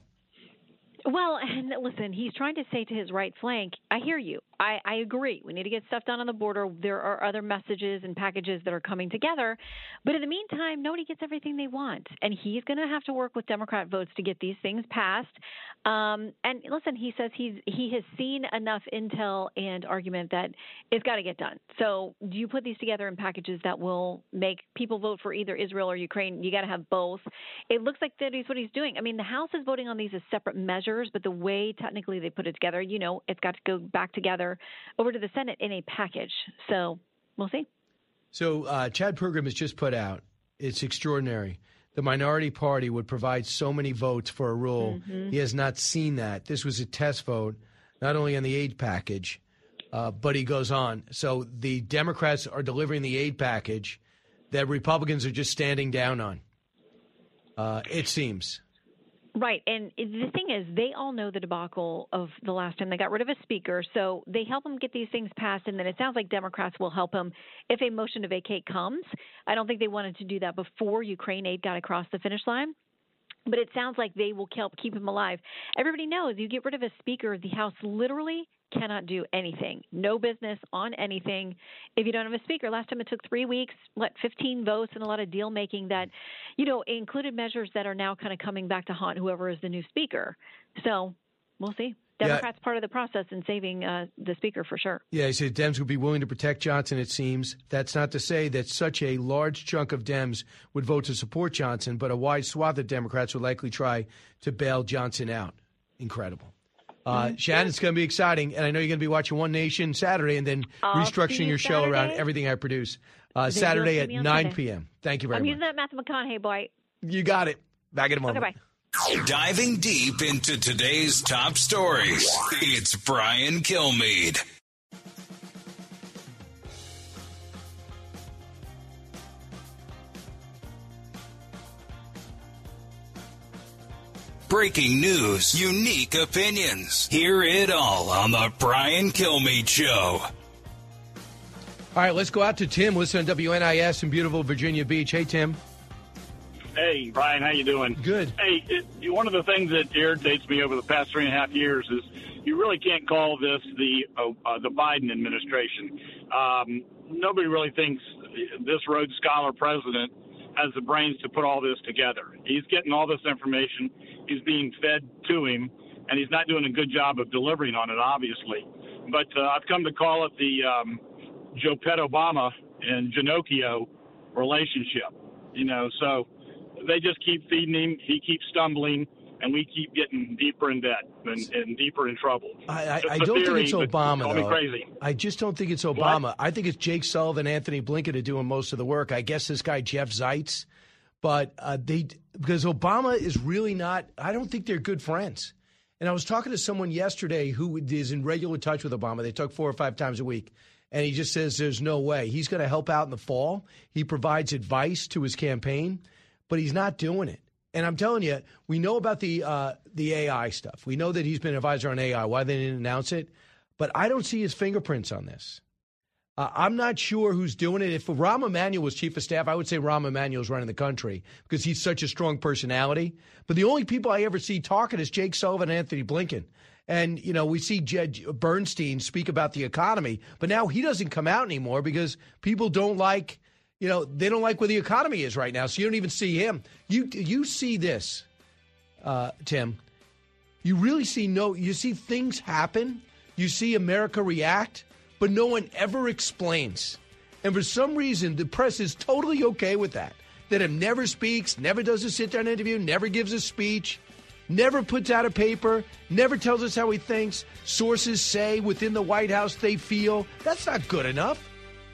Speaker 21: Well, and listen, he's trying to say to his right flank, I hear you. I agree. We need to get stuff done on the border. There are other messages and packages that are coming together. But in the meantime, nobody gets everything they want. And he's going to have to work with Democrat votes to get these things passed. And listen, he says he has seen enough intel and argument that it's got to get done. So do you put these together in packages that will make people vote for either Israel or Ukraine? You got to have both. It looks like that is what he's doing. I mean, the House is voting on these as separate measures, but the way technically they put it together, you know, it's got to go back together over to the Senate in a package. So we'll see.
Speaker 2: So Chad Pergram has just put out, it's extraordinary. The minority party would provide so many votes for a rule. He has not seen that. This was a test vote, not only on the aid package, but he goes on. So the Democrats are delivering the aid package that Republicans are just standing down on. it seems.
Speaker 21: Right. And the thing is, they all know the debacle of the last time they got rid of a speaker. So they help them get these things passed. And then it sounds like Democrats will help them if a motion to vacate comes. I don't think they wanted to do that before Ukraine aid got across the finish line. But it sounds like they will help keep him alive. Everybody knows you get rid of a speaker, the House literally cannot do anything. No business on anything if you don't have a speaker. Last time it took 3 weeks, 15 votes, and a lot of deal making that, included measures that are now kind of coming back to haunt whoever is the new speaker. So we'll see. Democrats part of the process in saving the speaker for sure.
Speaker 2: Yeah, he said Dems would be willing to protect Johnson, it seems. That's not to say that such a large chunk of Dems would vote to support Johnson, but a wide swath of Democrats would likely try to bail Johnson out. Incredible. Shannon, it's going to be exciting, and I know you're going to be watching One Nation Saturday and then restructuring your show around everything I produce. Saturday at 9 p.m. Thank you very much.
Speaker 21: I'm using that Matthew McConaughey, boy.
Speaker 2: You got it. Back in a moment.
Speaker 21: Okay, bye.
Speaker 1: Diving deep into today's top stories, it's Brian Kilmeade. Breaking news, unique opinions. Hear it all on the Brian Kilmeade Show.
Speaker 2: All right, let's go out to Tim. Listen on WNIS in beautiful Virginia Beach. Hey, Tim.
Speaker 7: Hey, Brian, how you doing?
Speaker 2: Good.
Speaker 7: Hey, one of the things that irritates me over the past 3.5 years is you really can't call this the Biden administration. Nobody really thinks this Rhodes Scholar president has the brains to put all this together. He's getting all this information. He's being fed to him, and he's not doing a good job of delivering on it, obviously. But I've come to call it the Joe Pet-Obama and Ginocchio relationship. So they just keep feeding him. He keeps stumbling, and we keep getting deeper in debt and deeper in trouble.
Speaker 2: I don't think it's Obama,
Speaker 7: call
Speaker 2: though.
Speaker 7: me crazy.
Speaker 2: I just don't think it's Obama.
Speaker 7: What?
Speaker 2: I think it's Jake Sullivan, Anthony Blinken are doing most of the work. I guess this guy, Jeff Zeitz. But because Obama is really not – I don't think they're good friends. And I was talking to someone yesterday who is in regular touch with Obama. They talk 4 or 5 times a week. And he just says there's no way. He's going to help out in the fall. He provides advice to his campaign, but he's not doing it. And I'm telling you, we know about the AI stuff. We know that he's been an advisor on AI, why they didn't announce it. But I don't see his fingerprints on this. I'm not sure who's doing it. If Rahm Emanuel was chief of staff, I would say Rahm Emanuel's running the country because he's such a strong personality. But the only people I ever see talking is Jake Sullivan and Anthony Blinken. And, we see Judge Bernstein speak about the economy, but now he doesn't come out anymore because people don't like, they don't like where the economy is right now. So you don't even see him. You see this, Tim. You really see you see things happen. You see America react, but no one ever explains. And for some reason, the press is totally okay with that. That him never speaks, never does a sit-down interview, never gives a speech. Never puts out a paper, never tells us how he thinks. Sources say within the White House they feel. That's not good enough.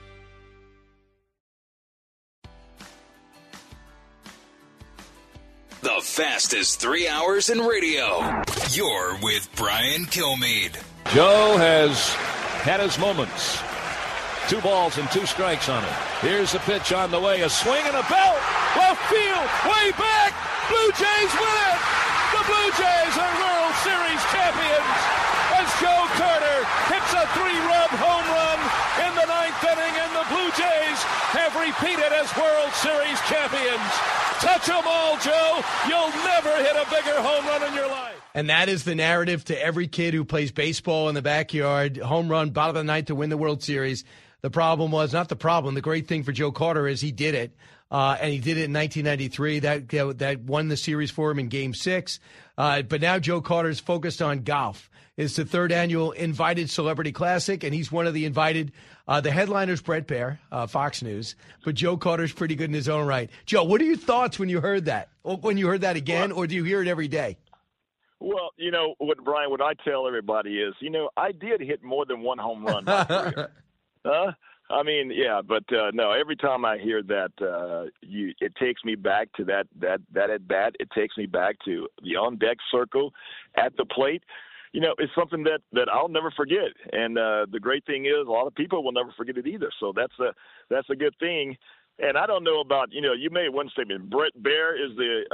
Speaker 1: The fastest 3 hours in radio. You're with Brian Kilmeade.
Speaker 22: Joe has had his moments. 2 balls and 2 strikes on him. Here's the pitch on the way. A swing and a belt. Left field. Way back. Blue Jays win it. The Blue Jays are World Series champions as Joe Carter hits a 3-run home run in the 9th inning, and the Blue Jays have repeated as World Series champions. Touch them all, Joe. You'll never hit a bigger home run in your life.
Speaker 2: And that is the narrative to every kid who plays baseball in the backyard. Home run, bottom of the 9th to win the World Series. The problem was not the problem. The great thing for Joe Carter is he did it. And he did it in 1993. That won the series for him in Game 6. But now Joe Carter's focused on golf. It's the 3rd annual Invited Celebrity Classic, and he's one of the invited. The headliner's Brett Baer, Fox News. But Joe Carter's pretty good in his own right. Joe, what are your thoughts when you heard that? Or when you heard that again, or do you hear it every day?
Speaker 23: Well, Brian, what I tell everybody is, I did hit more than 1 home run in my career. No, every time I hear that, it takes me back to that at bat. It takes me back to the on-deck circle at the plate. It's something that I'll never forget. And the great thing is a lot of people will never forget it either. So that's a good thing. And I don't know about, you made one statement. Brett Baer is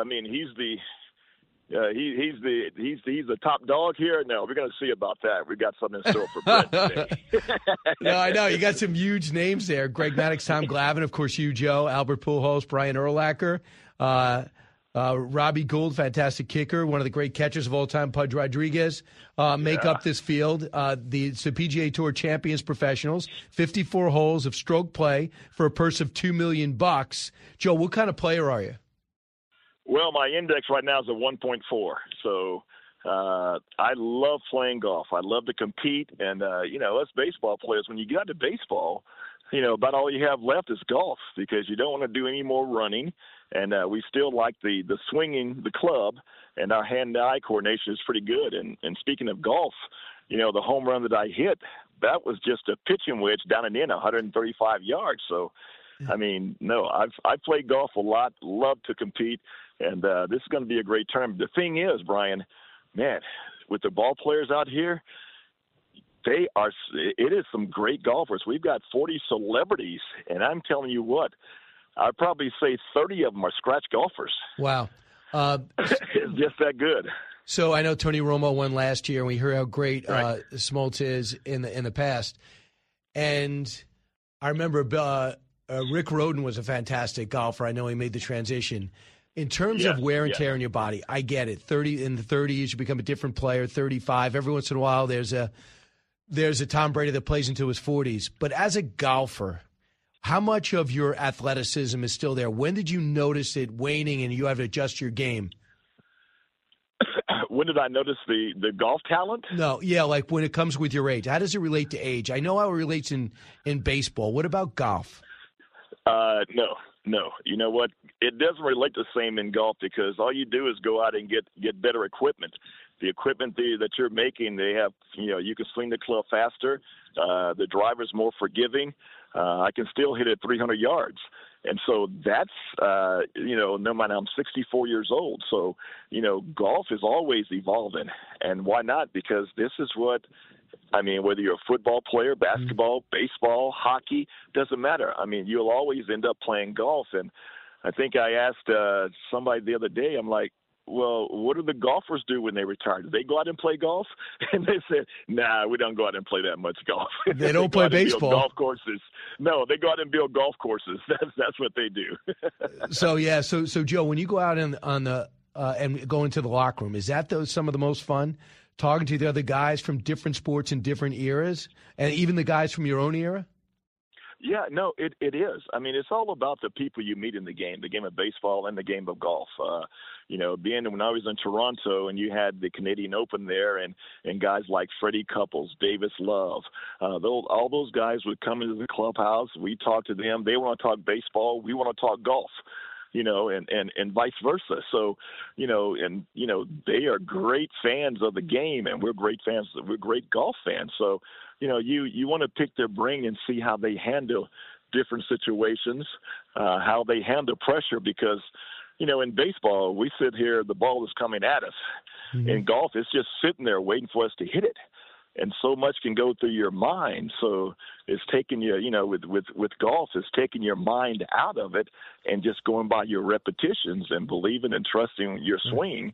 Speaker 23: he's the top dog here. No, we're going to see about that. We got something in store for Brett today.
Speaker 2: No, I know. You got some huge names there. Greg Maddux, Tom Glavine, of course, you, Joe, Albert Pujols, Brian Urlacher, Robbie Gould, fantastic kicker, one of the great catchers of all time, Pudge Rodriguez, make up this field. It's the PGA Tour Champions Professionals, 54 holes of stroke play for a purse of $2 million. Joe, what kind of player are you?
Speaker 23: Well, my index right now is a 1.4. So I love playing golf. I love to compete. And, us baseball players, when you get into baseball, about all you have left is golf because you don't want to do any more running. And we still like the swinging the club, and our hand-eye coordination is pretty good. And speaking of golf, the home run that I hit, that was just a pitching wedge down and in 135 yards. So, no, I've played golf a lot, love to compete. And this is going to be a great tournament. The thing is, Brian, man, with the ball players out here, it is some great golfers. We've got 40 celebrities, and I'm telling you what, I'd probably say 30 of them are scratch golfers.
Speaker 2: Wow.
Speaker 23: It's just that good.
Speaker 2: So I know Tony Romo won last year, and we heard how great Smoltz is in the past. And I remember Rick Rhoden was a fantastic golfer. I know he made the transition. In terms of wear and tear in your body, I get it. In the 30s, you become a different player. 35, every once in a while, there's a Tom Brady that plays into his 40s. But as a golfer, how much of your athleticism is still there? When did you notice it waning and you have to adjust your game?
Speaker 23: When did I notice the golf talent?
Speaker 2: No, like when it comes with your age. How does it relate to age? I know how it relates in baseball. What about golf? No. You know what? It doesn't relate the same in golf because all you do is go out and get better equipment. The equipment that you're making, they have, you can swing the club faster. The driver's more forgiving. I can still hit it 300 yards. And so that's, no matter, I'm 64 years old. So, golf is always evolving. And why not? Because this is whether you're a football player, basketball, baseball, hockey, doesn't matter. You'll always end up playing golf. And I think I asked somebody the other day, I'm like, well, what do the golfers do when they retire? Do they go out and play golf? And they said, nah, we don't go out and play that much golf. They don't play baseball.
Speaker 23: Golf courses. No, they go out and build golf courses. That's what they do.
Speaker 2: So Joe, when you go out and go into the locker room, is that some of the most fun? Talking to the other guys from different sports and different eras, and even the guys from your own era?
Speaker 23: Yeah, no, it is. It's all about the people you meet in the game of baseball and the game of golf. Being when I was in Toronto and you had the Canadian Open there and guys like Freddie Couples, Davis Love, all those guys would come into the clubhouse. We talk to them. They want to talk baseball. We want to talk golf. And vice versa. So, they are great fans of the game, and we're great fans. We're great golf fans. So, you want to pick their brain and see how they handle different situations, how they handle pressure, because, in baseball, we sit here, the ball is coming at us. Mm-hmm. In golf, it's just sitting there waiting for us to hit it. And so much can go through your mind. So it's taking you, with golf, it's taking your mind out of it and just going by your repetitions and believing and trusting your swing.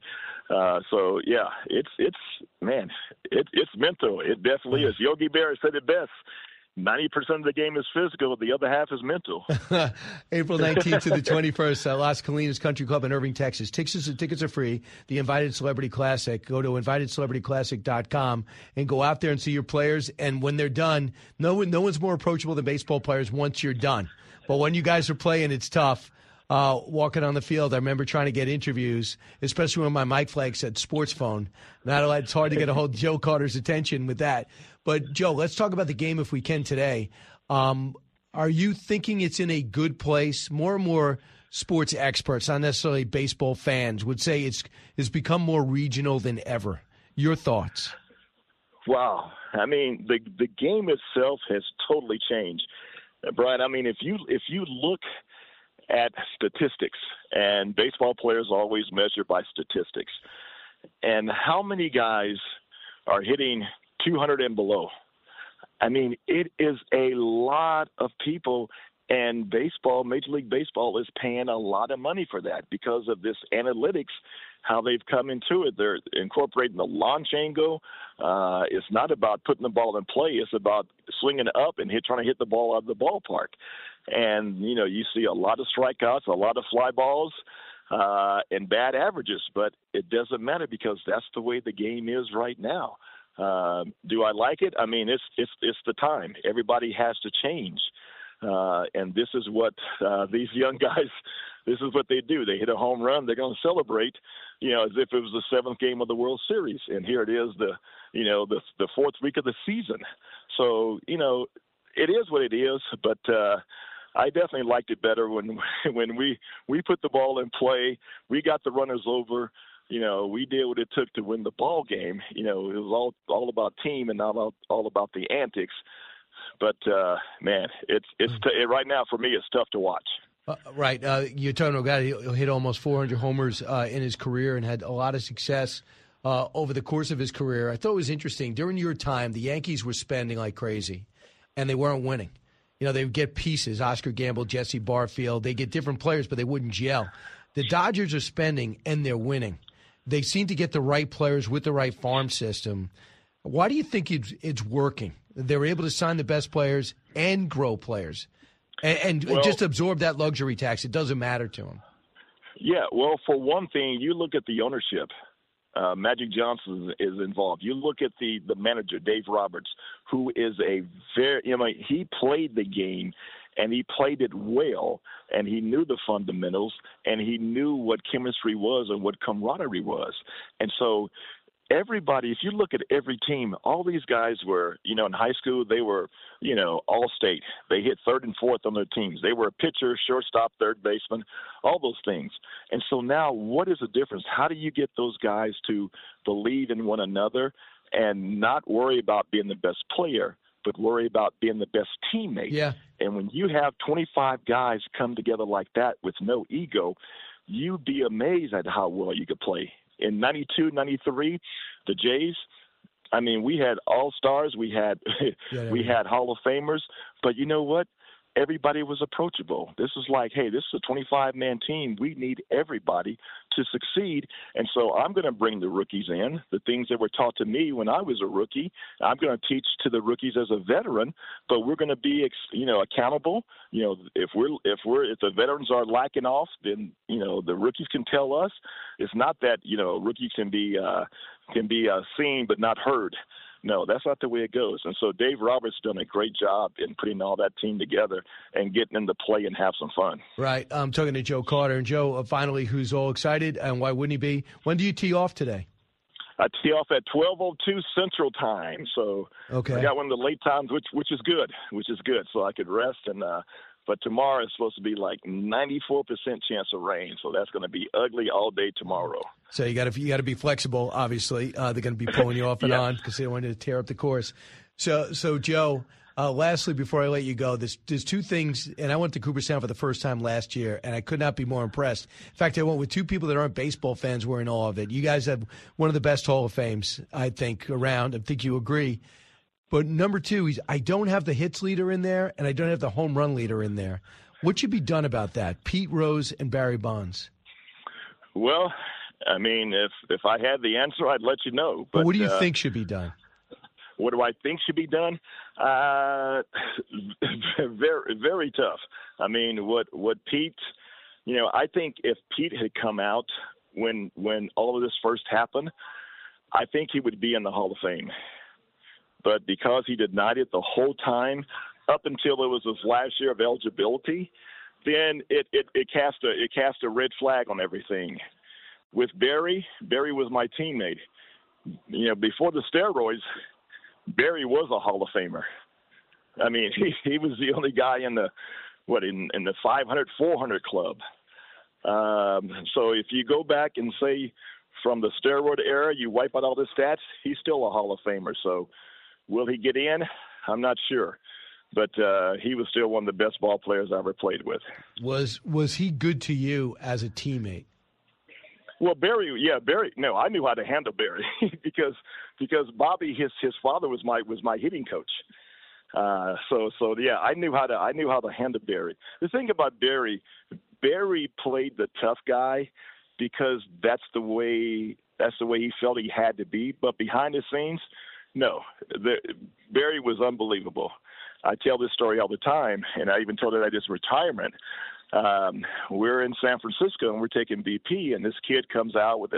Speaker 23: It's mental. It definitely is. Yogi Berra said it best. 90% of the game is physical. The other half is mental.
Speaker 2: April 19th to the 21st, Las Colinas Country Club in Irving, Texas. Tickets are free. The Invited Celebrity Classic. Go to invitedcelebrityclassic.com and go out there and see your players. And when they're done, no one's more approachable than baseball players once you're done. But when you guys are playing, it's tough. Walking on the field, I remember trying to get interviews, especially when my mic flag said sports phone. It's hard to get a hold of Joe Carter's attention with that. But, Joe, let's talk about the game if we can today. Are you thinking it's in a good place? More and more sports experts, not necessarily baseball fans, would say it's become more regional than ever. Your thoughts?
Speaker 23: Wow. The game itself has totally changed. Brian, if you look at statistics, and baseball players always measure by statistics, and how many guys are hitting 200 and below. It is a lot of people, And baseball, Major League Baseball, is paying a lot of money for that because of this analytics, how they've come into it. They're incorporating the launch angle. It's not about putting the ball in play. It's about swinging it up and trying to hit the ball out of the ballpark. And, you see a lot of strikeouts, a lot of fly balls, and bad averages. But it doesn't matter because that's the way the game is right now. Do I like it? I mean, it's the time. Everybody has to change. And this is what these young guys, this is what they do. They hit a home run. They're going to celebrate, as if it was the seventh game of the World Series. And here it is, the fourth week of the season. So, it is what it is. But I definitely liked it better when we put the ball in play. We got the runners over. We did what it took to win the ball game. It was all about team and not all about the antics. But man, it's right now for me. It's tough to watch.
Speaker 2: Right, you're talking about a guy who hit almost 400 homers in his career and had a lot of success over the course of his career. I thought it was interesting during your time. The Yankees were spending like crazy, and they weren't winning. They would get pieces: Oscar Gamble, Jesse Barfield. They get different players, but they wouldn't gel. The Dodgers are spending, and they're winning. They seem to get the right players with the right farm system. Why do you think it's working? They're able to sign the best players and grow players and just absorb that luxury tax. It doesn't matter to them.
Speaker 23: Yeah, well, for one thing, you look at the ownership. Magic Johnson is involved. You look at the manager, Dave Roberts, who is he played the game and he played it well, and he knew the fundamentals, and he knew what chemistry was and what camaraderie was. And so everybody, if you look at every team, all these guys were, in high school, they were, all state. They hit third and fourth on their teams. They were a pitcher, shortstop, third baseman, all those things. And so now what is the difference? How do you get those guys to believe in one another and not worry about being the best player, but worry about being the best teammate?
Speaker 2: Yeah.
Speaker 23: And when you have 25 guys come together like that with no ego, you'd be amazed at how well you could play. In 92, 93, the Jays, we had all-stars, we had Hall of Famers, but you know what? Everybody was approachable. This is like, hey, this is a 25-man team. We need everybody to succeed. And so I'm going to bring the rookies in. The things that were taught to me when I was a rookie, I'm going to teach to the rookies as a veteran. But we're going to be, accountable. If the veterans are lacking off, then the rookies can tell us. It's not that rookies can be seen but not heard. No, that's not the way it goes. And so Dave Roberts done a great job in putting all that team together and getting them to play and have some fun.
Speaker 2: Right. I'm talking to Joe Carter. And Joe, finally, who's all excited, and why wouldn't he be? When do you tee off today?
Speaker 23: I tee off at 12:02 Central Time. So
Speaker 2: okay.
Speaker 23: I got one of the late times, which is good. So I could rest. And but tomorrow is supposed to be like 94% chance of rain. So that's going to be ugly all day tomorrow.
Speaker 2: So you got to be flexible. Obviously, they're going to be pulling you off and on because they don't want you to tear up the course. So Joe, lastly, before I let you go, there's two things, and I went to Cooperstown for the first time last year, and I could not be more impressed. In fact, I went with two people that aren't baseball fans who are in awe of it. You guys have one of the best Hall of Fames, I think, around. I think you agree. But number two, I don't have the hits leader in there, and I don't have the home run leader in there. What should be done about that? Pete Rose and Barry Bonds.
Speaker 23: Well, if I had the answer, I'd let you know.
Speaker 2: But what do you think should be done?
Speaker 23: What do I think should be done? Very, very tough. What Pete, I think if Pete had come out when all of this first happened, I think he would be in the Hall of Fame. But because he denied it the whole time up until it was his last year of eligibility, then it cast a red flag on everything. With Barry was my teammate. Before the steroids, Barry was a Hall of Famer. He was the only guy in the 500, 400 club. So if you go back and say from the steroid era, you wipe out all the stats, he's still a Hall of Famer. So will he get in? I'm not sure. But he was still one of the best ball players I ever played with.
Speaker 2: Was he good to you as a teammate?
Speaker 23: Well, Barry. No, I knew how to handle Barry because Bobby, his father was my hitting coach. So yeah, I knew how to handle Barry. The thing about Barry played the tough guy because that's the way he felt he had to be. But behind the scenes, no, Barry was unbelievable. I tell this story all the time, and I even told it at his retirement. We're in San Francisco and we're taking BP, and this kid comes out with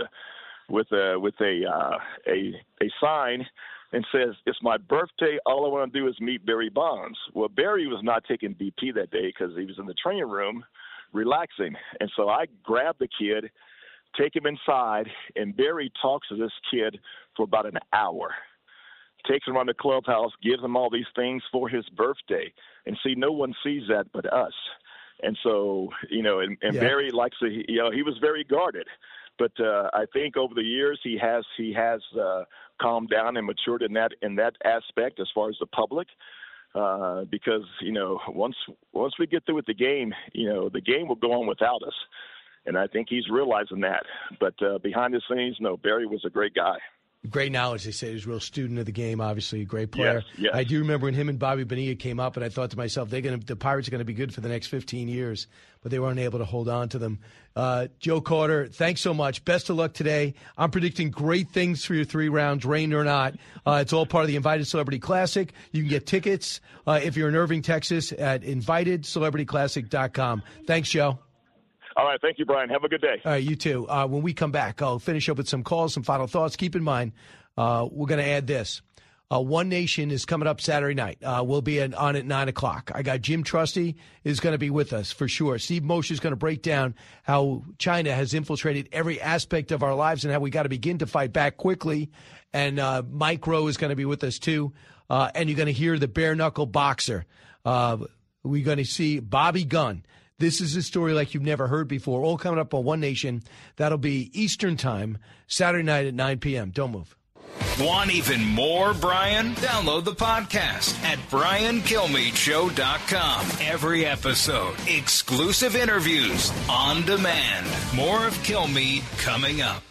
Speaker 23: a sign and says, "It's my birthday. All I want to do is meet Barry Bonds." Well, Barry was not taking BP that day because he was in the training room relaxing. And so I grabbed the kid, take him inside, and Barry talks to this kid for about an hour. Takes him around the clubhouse, gives him all these things for his birthday. And see, no one sees that but us. And so, and yeah. Barry likes to, he was very guarded. But I think over the years he has calmed down and matured in that aspect as far as the public. Because, once we get through with the game, the game will go on without us. And I think he's realizing that. But behind the scenes, no, Barry was a great guy.
Speaker 2: Great knowledge, they say. He's a real student of the game, obviously, a great player.
Speaker 23: Yes.
Speaker 2: I do remember when him and Bobby Bonilla came up, and I thought to myself, the Pirates are going to be good for the next 15 years, but they weren't able to hold on to them. Joe Carter, thanks so much. Best of luck today. I'm predicting great things for your 3 rounds, rain or not. It's all part of the Invited Celebrity Classic. You can get tickets if you're in Irving, Texas, at invitedcelebrityclassic.com. Thanks, Joe.
Speaker 23: All right. Thank you, Brian. Have a good day.
Speaker 2: All right, you too. When we come back, I'll finish up with some calls, some final thoughts. Keep in mind, we're going to add this. One Nation is coming up Saturday night. We'll be on at 9 o'clock. I got Jim Trusty is going to be with us for sure. Steve Moshe is going to break down how China has infiltrated every aspect of our lives and how we got to begin to fight back quickly. And Mike Rowe is going to be with us too. And you're going to hear the bare-knuckle boxer. We're going to see Bobby Gunn. This is a story like you've never heard before. All coming up on One Nation. That'll be Eastern Time, Saturday night at 9 p.m. Don't move.
Speaker 1: Want even more Brian? Download the podcast at BrianKilmeadeShow.com. Every episode, exclusive interviews on demand. More of Kilmeade coming up.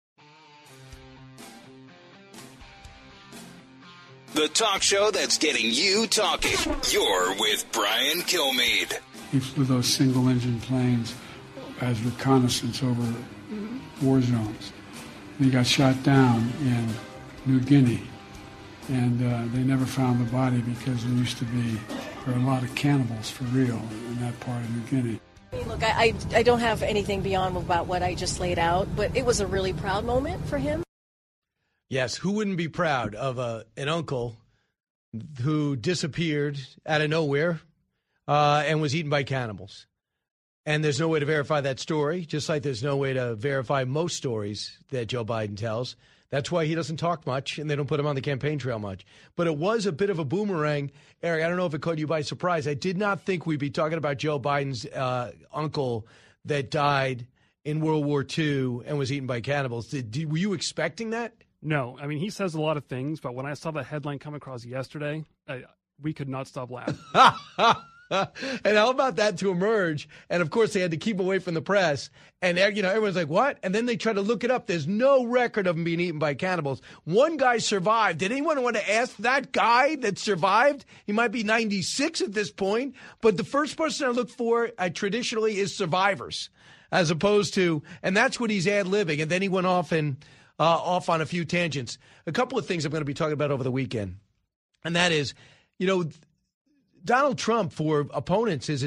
Speaker 1: The talk show that's getting you talking. You're with Brian Kilmeade.
Speaker 11: He flew those single-engine planes as reconnaissance over war zones. And he got shot down in New Guinea, and they never found the body because there were a lot of cannibals for real in that part of New Guinea.
Speaker 13: Look, I don't have anything beyond about what I just laid out, but it was a really proud moment for him.
Speaker 2: Yes, who wouldn't be proud of an uncle who disappeared out of nowhere and was eaten by cannibals? And there's no way to verify that story, just like there's no way to verify most stories that Joe Biden tells. That's why he doesn't talk much, and they don't put him on the campaign trail much. But it was a bit of a boomerang. Eric, I don't know if it caught you by surprise. I did not think we'd be talking about Joe Biden's uncle that died in World War II and was eaten by cannibals. Were you expecting that?
Speaker 14: No. I mean, he says a lot of things, but when I saw that headline come across yesterday, we could not stop laughing.
Speaker 2: And how about that to emerge? And, of course, they had to keep away from the press. And, everyone's like, what? And then they try to look it up. There's no record of him being eaten by cannibals. One guy survived. Did anyone want to ask that guy that survived? He might be 96 at this point. But the first person I look for traditionally is survivors, as opposed to, and that's what he's ad-libbing. And then he went off on a few tangents. A couple of things I'm going to be talking about over the weekend. And that is, Donald Trump, for opponents, is a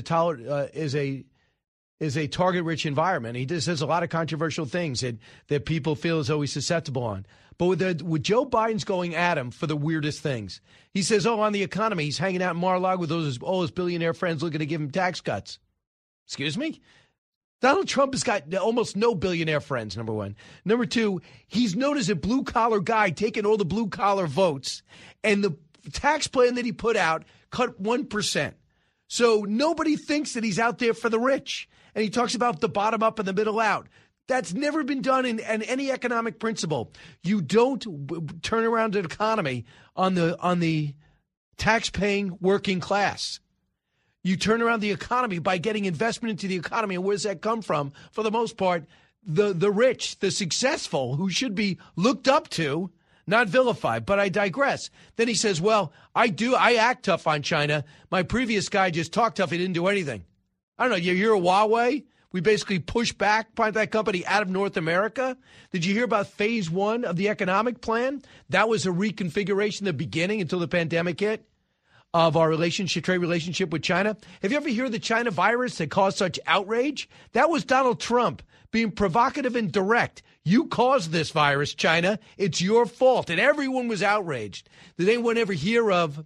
Speaker 2: target-rich environment. He just says a lot of controversial things that people feel as though he's susceptible on. But with Joe Biden's going at him for the weirdest things. He says, on the economy, he's hanging out in Mar-a-Lago with all his billionaire friends looking to give him tax cuts. Excuse me? Donald Trump has got almost no billionaire friends, number one. Number two, he's known as a blue-collar guy, taking all the blue-collar votes. And the tax plan that he put out cut 1%. So nobody thinks that he's out there for the rich. And he talks about the bottom up and the middle out. That's never been done in any economic principle. You don't turn around an economy on the tax-paying working class. You turn around the economy by getting investment into the economy. And where does that come from? For the most part, the rich, the successful, who should be looked up to, not vilify, but I digress. Then he says, well, I act tough on China. My previous guy just talked tough. He didn't do anything. I don't know. You hear of Huawei? We basically pushed back that company out of North America. Did you hear about phase 1 of the economic plan? That was a reconfiguration, the beginning until the pandemic hit, of our trade relationship with China. Have you ever heard of the China virus that caused such outrage? That was Donald Trump being provocative and direct. You caused this virus, China. It's your fault. And everyone was outraged. Did anyone ever hear of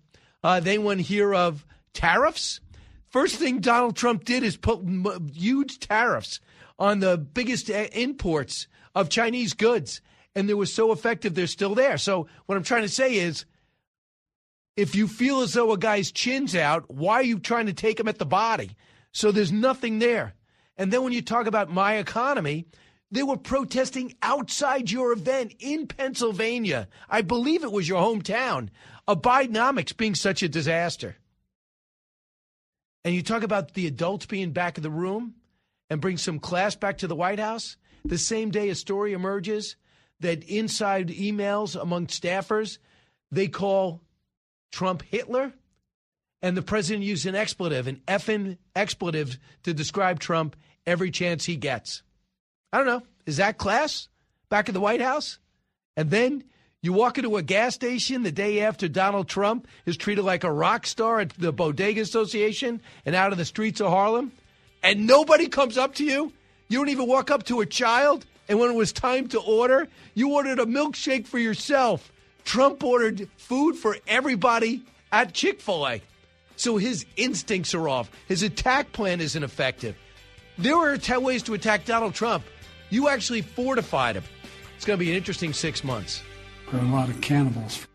Speaker 2: tariffs? First thing Donald Trump did is put huge tariffs on the biggest imports of Chinese goods. And they were so effective, they're still there. So what I'm trying to say is, if you feel as though a guy's chin's out, why are you trying to take him at the body? So there's nothing there. And then when you talk about my economy, they were protesting outside your event in Pennsylvania. I believe it was your hometown, of Bidenomics being such a disaster. And you talk about the adults being back in the room and bring some class back to the White House. The same day a story emerges that inside emails among staffers, they call Trump Hitler, and the president used an effing expletive to describe Trump every chance he gets. I don't know. Is that class back at the White House? And then you walk into a gas station the day after Donald Trump is treated like a rock star at the Bodega Association and out of the streets of Harlem, and nobody comes up to you. You don't even walk up to a child, and when it was time to order, you ordered a milkshake for yourself. Trump ordered food for everybody at Chick-fil-A. So his instincts are off. His attack plan isn't effective. There were ways to attack Donald Trump. You actually fortified him. It's going to be an interesting 6 months.
Speaker 11: There are a lot of cannibals.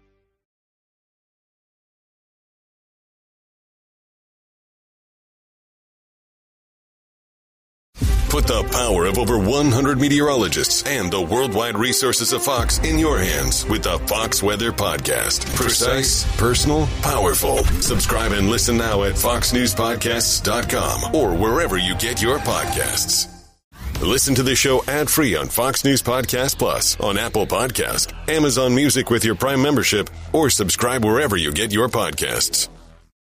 Speaker 12: Put the power of over 100 meteorologists and the worldwide resources of Fox in your hands with the Fox Weather Podcast. Precise, personal, powerful. Subscribe and listen now at foxnewspodcasts.com or wherever you get your podcasts. Listen to the show ad-free on Fox News Podcast Plus, on Apple Podcast, Amazon Music with your Prime membership, or subscribe wherever you get your podcasts.